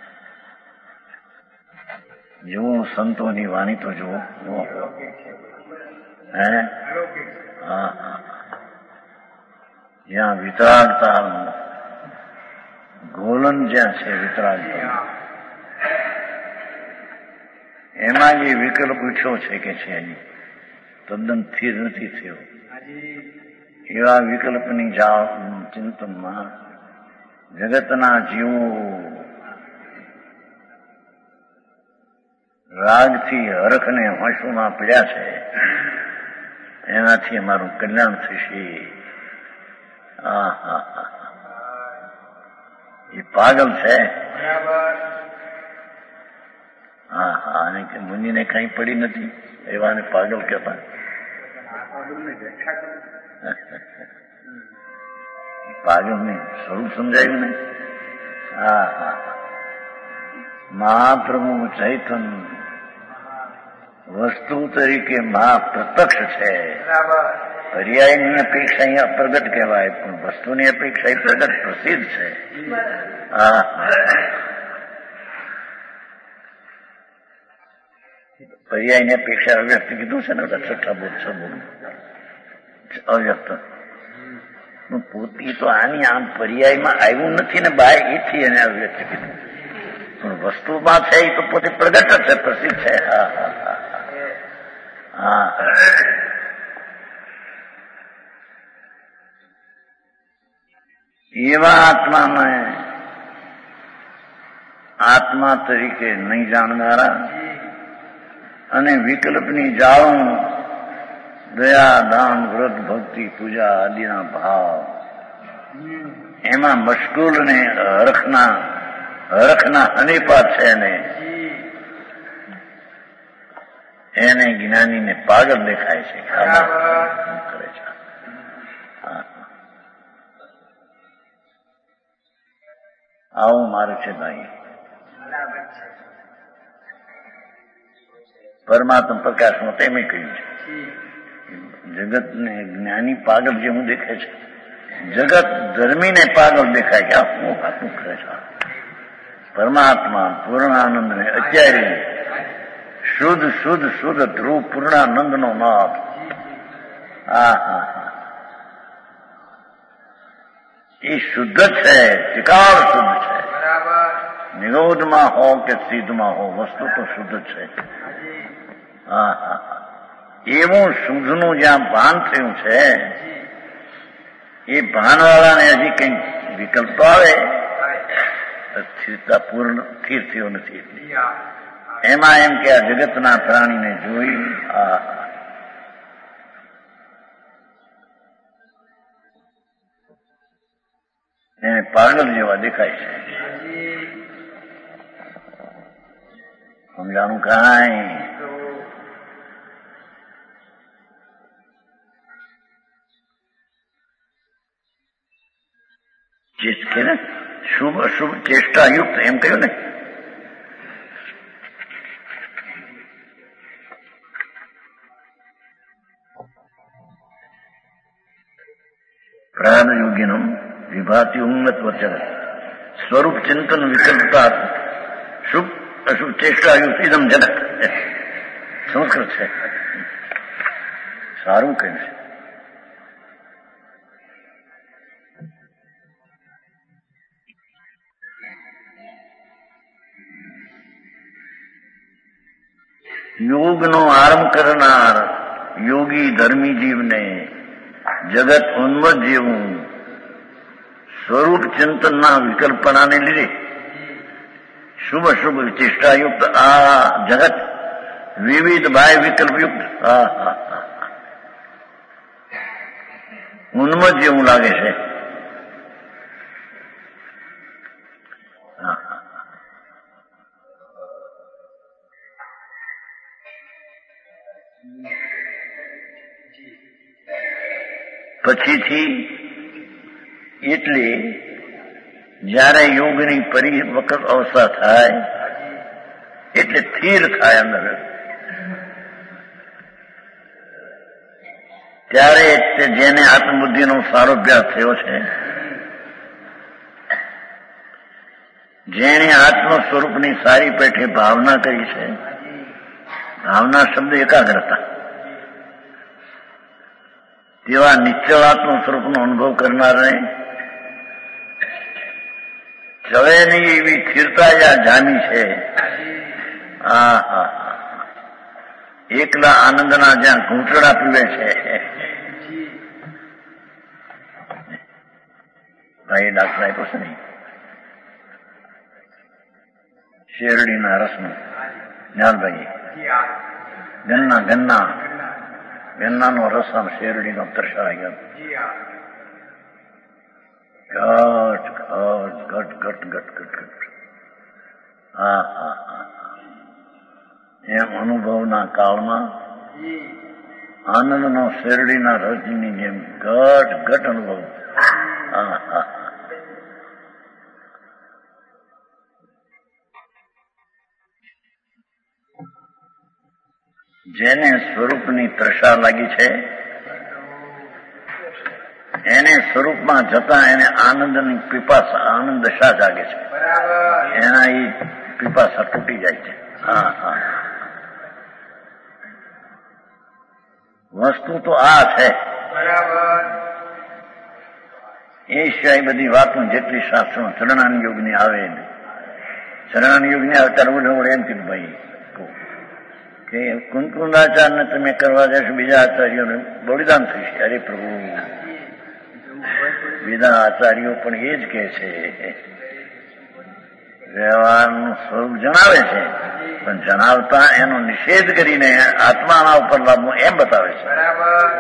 જુઓ સંતોની વાણી તો જુઓ. હે હા હા જ્યાં વિતરાગતા ગોલન જ્યાં છે વિતરાગતા એમાં જે વિકલ્પ ઉઠ્યો છે કે છે એની તદ્દન સ્થિર નથી થયો એવા વિકલ્પની ચિંતનમાં જગતના જીવો રાગથી હરખને હોંશમાં પડ્યા છે એનાથી અમારું કલ્યાણ થશે. હા હા હા એ પાગલ છે. હા હા અને કે મુનિને કઈ પડી નથી એવાને પાગલ કહેતા. પાગલ ને સ્વરૂપ સમજાયું ને. હા હા મહાપ્રભુ ચૈતન્ય વસ્તુ તરીકે મહા પ્રત્યક્ષ છે. પર્યાયની અપેક્ષા અહીંયા પ્રગટ કહેવાય પણ વસ્તુની અપેક્ષા એ પ્રગટ પ્રસિદ્ધ છે. હા પર્યાયની અપેક્ષા અવ્યક્ત કીધું છે ને છઠ્ઠા બોધ સબોધ અવ્યક્ત પોતી તો આની આમ પર્યાયમાં આવ્યું નથી ને બાય એથી એને અવ્યક્ત કીધું પણ વસ્તુમાં છે એ તો પોતે પ્રગટ છે પ્રસિદ્ધ છે. હા હા હા હા એવા આત્માને આત્મા તરીકે નહીં જાણનારા અને વિકલ્પની જાળવણ દયા દાન વ્રત ભક્તિ પૂજા આદિના ભાવ એમાં મશગુલ ને હરખના હરખના હનીપા છે ને એને જ્ઞાનીને પાગલ દેખાય છે કરે છે. આવું મારું છે ભાઈ. પરમાત્મા પ્રકાશમાં તેમે કહ્યું છે જગતને જ્ઞાની પાગલ જેવું દેખાય છે, જગત ધર્મીને પાગલ દેખાય કે આ શું વાતું કરે છે. પરમાત્મા પૂર્ણાનંદ ને અત્યારે શુદ્ધ શુદ્ધ શુદ્ધ ધ્રુવ પૂર્ણાનંદ નો નાથ. હા હા હા એ શુદ્ધ છે, ત્રિકાળ શુદ્ધ છે. નિરોધમાં હો કે સિદ્ધમાં હો વસ્તુ તો શુદ્ધ છે. હા હા એવું શુદ્ધનું જ્યાં ભાન થયું છે એ ભાનવાળાને હજી કંઈક વિકલ્પ આવે સ્થિરતા પૂર્ણ સ્થિર થયો નથી. એમાં એમ કે આ જગતના પ્રાણીને જોઈ આ એને પાગલ જેવા દેખાય છે. સમજાણું કાંઈ કે ને શુભ અશુભ ચેષ્ટાયુક્ત એમ કહ્યું ને. પ્રાણયોગિનમ વિભાતિ ઉન્નત વચન સ્વરૂપ ચિંતન વિકલ્પતા શુભ અશુભ ચેષ્ટાયુક્ત ઇદમ જનક. સંસ્કૃત છે, સારું કહે છે. યોગનો આરંભ કરનાર યોગી ધર્મી જીવને જગત ઉન્મત જેવું સ્વરૂપ ચિંતનના વિકલ્પનાને લીધે શુભ શુભ ચેષ્ટાયુક્ત આ જગત વિવિધ બાહ્ય વિકલ્પયુક્ત હા હા હા ઉન્મત જેવું લાગે છે. પછીથી એટલે જયારે યોગની પરિવકત અવસ્થા થાય એટલે સ્થિર થાય અંદર, ત્યારે તે જેને આત્મબુદ્ધિનો સારો અભ્યાસ થયો છે, જેણે આત્મ સ્વરૂપની સારી પેઠે ભાવના કરી છે, ભાવના શબ્દ એકાગ્રતા, તેવા નિશ્ચળ આત્મ સ્વરૂપનો અનુભવ કરનારને ચવે નહીં એવી સ્થિરતા જ્યાં જામી છે. હા હા એકલા આનંદના જ્યાં ઘૂંટડા પીવે છે. ભાઈ દાખલા આપ્યો છે નહીં શેરડીના રસનું જ્ઞાનભાઈ ગન્ના ગન્ના ગન્નાનો રસ આમ શેરડીનો તરસાઈ ગયો. ઘટ ઘટ ઘટ ઘટ ઘટ ઘટ હા હા હા એમ અનુભવના કાળમાં આનંદનો શેરડીના રસની જેમ ઘટ ઘટ અનુભવ. હા હા જેને સ્વરૂપની તૃષા લાગી છે એને સ્વરૂપમાં જતા એને આનંદની પીપાસા આનંદ દશા જાગે છે. એના એ પીપાસા તૂટી જાય છે. હા હા વસ્તુ તો આ છે. બરાબર. એ સિવાય બધી વાતો જેટલી શાસ્ત્રો ચરણાન યોગની આવે ને ચરણાન યોગની આવતા ઉડે એમ કીધું ભાઈ કે કુંકુંદાચાર્યને તમે કરવા જશો બીજા આચાર્યોને બલિદાન થશે. અરે પ્રભુ, બીજા આચાર્યો પણ એ જ કહે છે, વ્યવહારનું સ્વરૂપ જણાવે છે, પણ જણાવતા એનો નિષેધ કરીને આત્માના ઉપર લાભવું એમ બતાવે છે. બરાબર.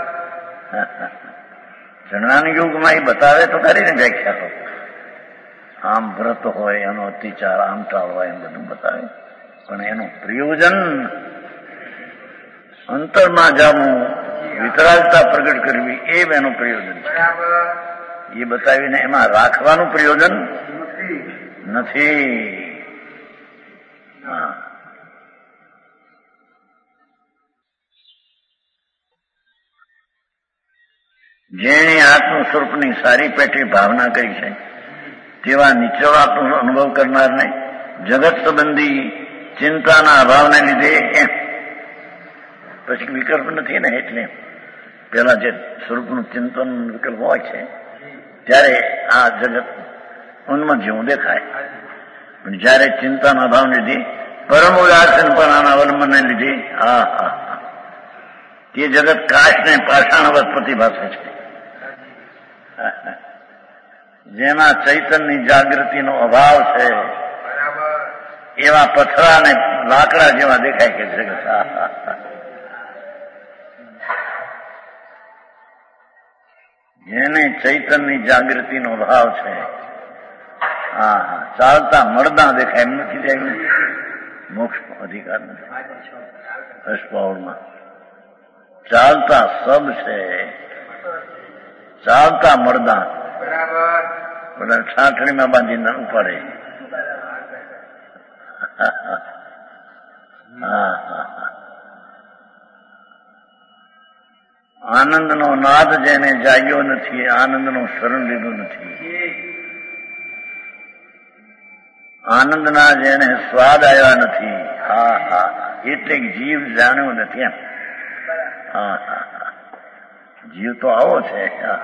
ચરણાની યુગમાં એ બતાવે તો કરીને વ્યાખ્યા તો આમ વ્રત હોય, એનો અતિચાર આમ ટાળવા એમ બધું બતાવે, પણ એનું પ્રયોજન અંતરમાં જવું, વિતરાગતા પ્રગટ કરવી એ એનું પ્રયોજન છે. બરાબર. એ બતાવીને એમાં રાખવાનું પ્રયોજન નથી. હા, જેણે આત્મ સ્વરૂપની સારી પેટે ભાવના કરી છે તેવા નીચોડાનો અનુભવ કરનારને જગત સંબંધી ચિંતાના અભાવને લીધે એમ પછી વિકલ્પ નથી ને, એટલે પેલા જે સ્વરૂપનું ચિંતન વિકલ્પ હોય છે ત્યારે આ જગત ઉન્મત જેવું દેખાય, પણ જયારે ચિંતાના અભાવને લીધે પરમ ઉદાસન પણ આના અવલંબનને લીધે હા હા હા તે જગત કાશને પાષાણવત પ્રતિભાસે છે. જેમાં ચૈતન્યની જાગૃતિનો અભાવ છે એવા પથરા ને લાકડા જેવા દેખાય કે જગત. જેને ચૈતન્યની જાગૃતિનો અભાવ છે હા હા ચાલતા મળદા દેખાય એમ નથી જાય. મોક્ષ અધિકાર નથી અષ્ટપાવડમાં. ચાલતા સબ છે, ચાલતા મળદા બરાબર. બધા ઠાઠડીમાં બાંધીને ઉપાડે. હા હા આનંદનો નાદ જેને જાગ્યો નથી, આનંદનું શરણ લીધું નથી, આનંદના જેને સ્વાદ આવ્યા નથી હા હા એટલે જીવ જાણ્યો નથી એમ. હા હા જીવ તો આવો છે.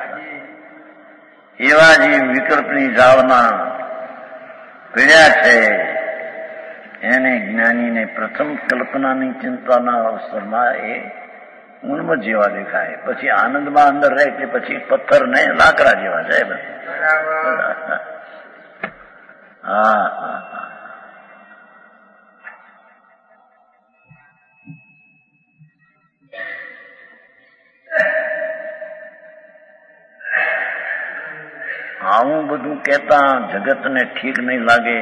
એવા જીવ વિકલ્પની જાળમાં પીડ્યા છે. એને જ્ઞાનીને પ્રથમ કલ્પનાની ચિંતાના અવસરમાં એ ઉન્મત જેવા દેખાય, પછી આનંદમાં અંદર રહે એટલે પછી પથ્થર ને લાકડા જેવા જાય બધા. હા હા હા આવું બધું કહેતા જગતને ઠીક નહીં લાગે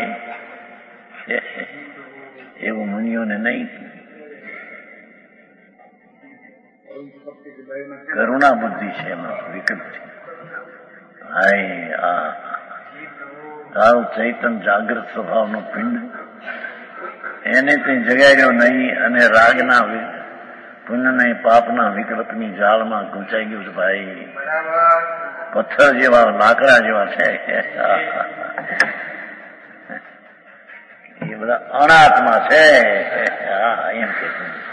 એવું મુનિઓને નહીં. કરુણા બુદ્ધિ છે એમાં વિકલ્પ છે. હાય આ તારું ચૈતન જાગૃત સ્વભાવનું પિંડ એને તે જગાડ્યો નહીં અને રાગના પુણ્યને પાપના વિકલ્પની જાળમાં ગુંચાઈ ગયું છે ભાઈ. પથ્થર જેવા લાકડા જેવા છે એ બધા અનાત્મા છે. હા એમ કે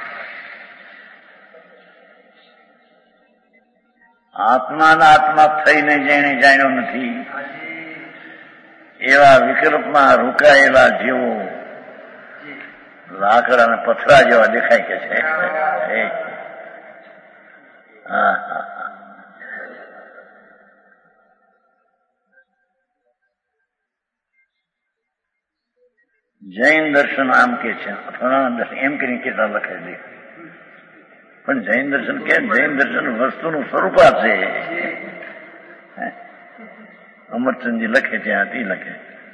આત્માના આત્મા થઈને જેને જાણ્યો નથી એવા વિકલ્પમાં રોકાયેલા જેવો લાકડા અને પથરા જેવા દેખાય કે છે. હા હા જૈન દર્શન આમ કે છે, ફલાણા દર્શન એમ કરીને કેટલા લખાઈ દે, પણ જૈન દર્શન કે જૈન દર્શન વસ્તુનું સ્વરૂપ છે. અમરચંદજી લખે ત્યાંથી લખે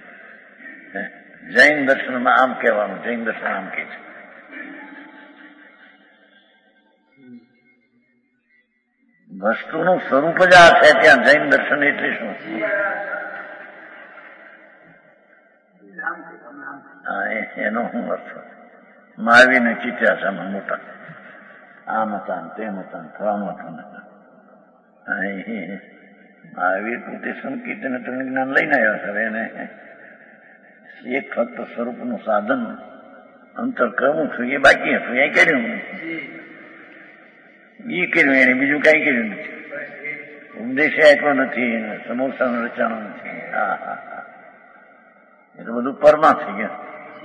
જૈન દર્શનમાં આમ કહેવાનું, જૈન દર્શન આમ કે છે. વસ્તુનું સ્વરૂપ જ આ છે ત્યાં જૈન દર્શન એટલે શું? હા એનો શું અર્થ? મહાવીરને ચિત્યા છે આમાં મોટા, આમ હતા તેમ હતા ફલાણું હતું. મહાવીર પોતે સંકીર્તન જ્ઞાન લઈને આવ્યા છે. એને એક ફક્ત સ્વરૂપનું સાધન અંતર કરવું છું એ બાકી હતું, એ કર્યું. એ કર્યું એને, બીજું કઈ કર્યું નથી. ઉપદેશ આપ્યો નથી, સમોસાનું રચાણું નથી. હા હા હા, એ તો બધું પરમા થઈ ગયા.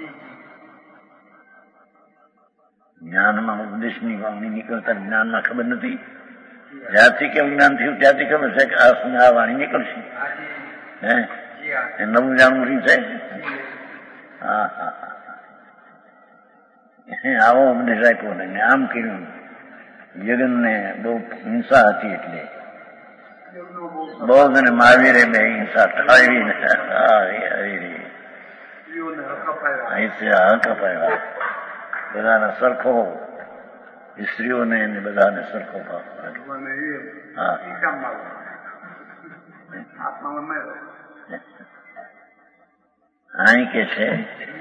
જ્ઞાનમાં ઉપદેશની વાણી નીકળતા જ્ઞાનમાં ખબર નથી. જ્યારથી કેવું જ્ઞાન થયું ત્યારથી ખબર છે કે આ વાણી નીકળશે. હે એ નવું જાણવું રહ્યું છે. હા હા હા, આવો ઉપદેશ આપ્યો ને આમ કર્યું. જગનને બહુ હિંસા હતી એટલે બૌદ્ધ અને મહાવીરે બે હિંસા ટાળીને હક અપાયા. બધાને સરખો, સ્ત્રીઓને બધાને સરખો ભાવ. હા, અહીં કે છે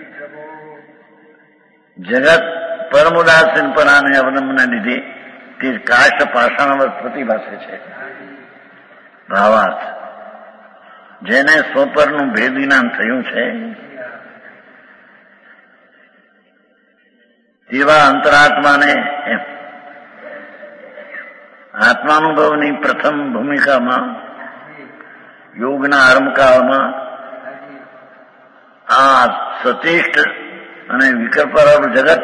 જગત પરમુદાસીન પરાને અવલંબને લીધે તે કાષ્ટ પાષાણવત પ્રતિભાસે છે. ભાવાર્થ, જેને સ્વપરનું ભેદ જ્ઞાન થયું છે તેવા અંતરાત્માને આત્માનુભવની પ્રથમ ભૂમિકામાં યોગના આરંભકાળમાં આ સચેષ્ટ અને વિકલ્પવાળું જગત,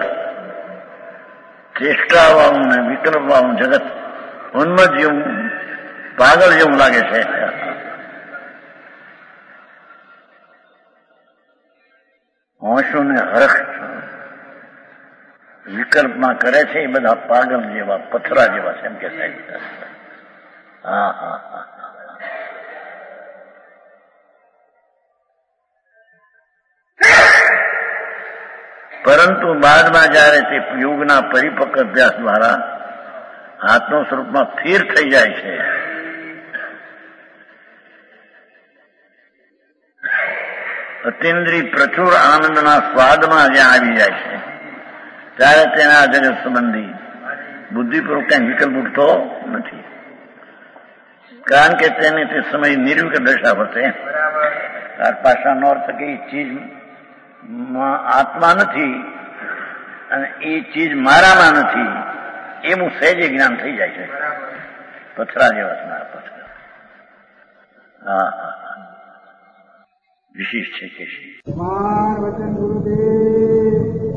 ચેષ્ટાવાળું ને વિકલ્પવાળું જગત ઉન્મત્ત જેવું, પાગલ જેવું લાગે છે. હોંશોને હરખ વિકલ્પમાં કરે છે એ બધા પાગલ જેવા, પથરા જેવા છે એમ કે સાહેબ. હા હા હા, પરંતુ બાદમાં જયારે તે યોગના પરિપક્વ અભ્યાસ દ્વારા આત્મ સ્વરૂપમાં સ્થિર થઈ જાય છે, અતિન્દ્રિય પ્રચુર આનંદના સ્વાદમાં જ્યાં આવી જાય છે ત્યારે તેના જગત સંબંધી બુદ્ધિપૂર્વક કઈ વિકલ્પ ઉઠતો નથી. કારણ કે તેને તે સમય નિર્વિકલ્પ દશા વર્તે. ત્યાર પાછાનો અર્થ કે એ ચીજ આત્મા નથી અને એ ચીજ મારામાં નથી એવું સહેજે જ્ઞાન થઈ જાય છે. પથરા જેવા મારા પથરા. હા હા, વિશેષ છે કે વચન ગુરુદેવ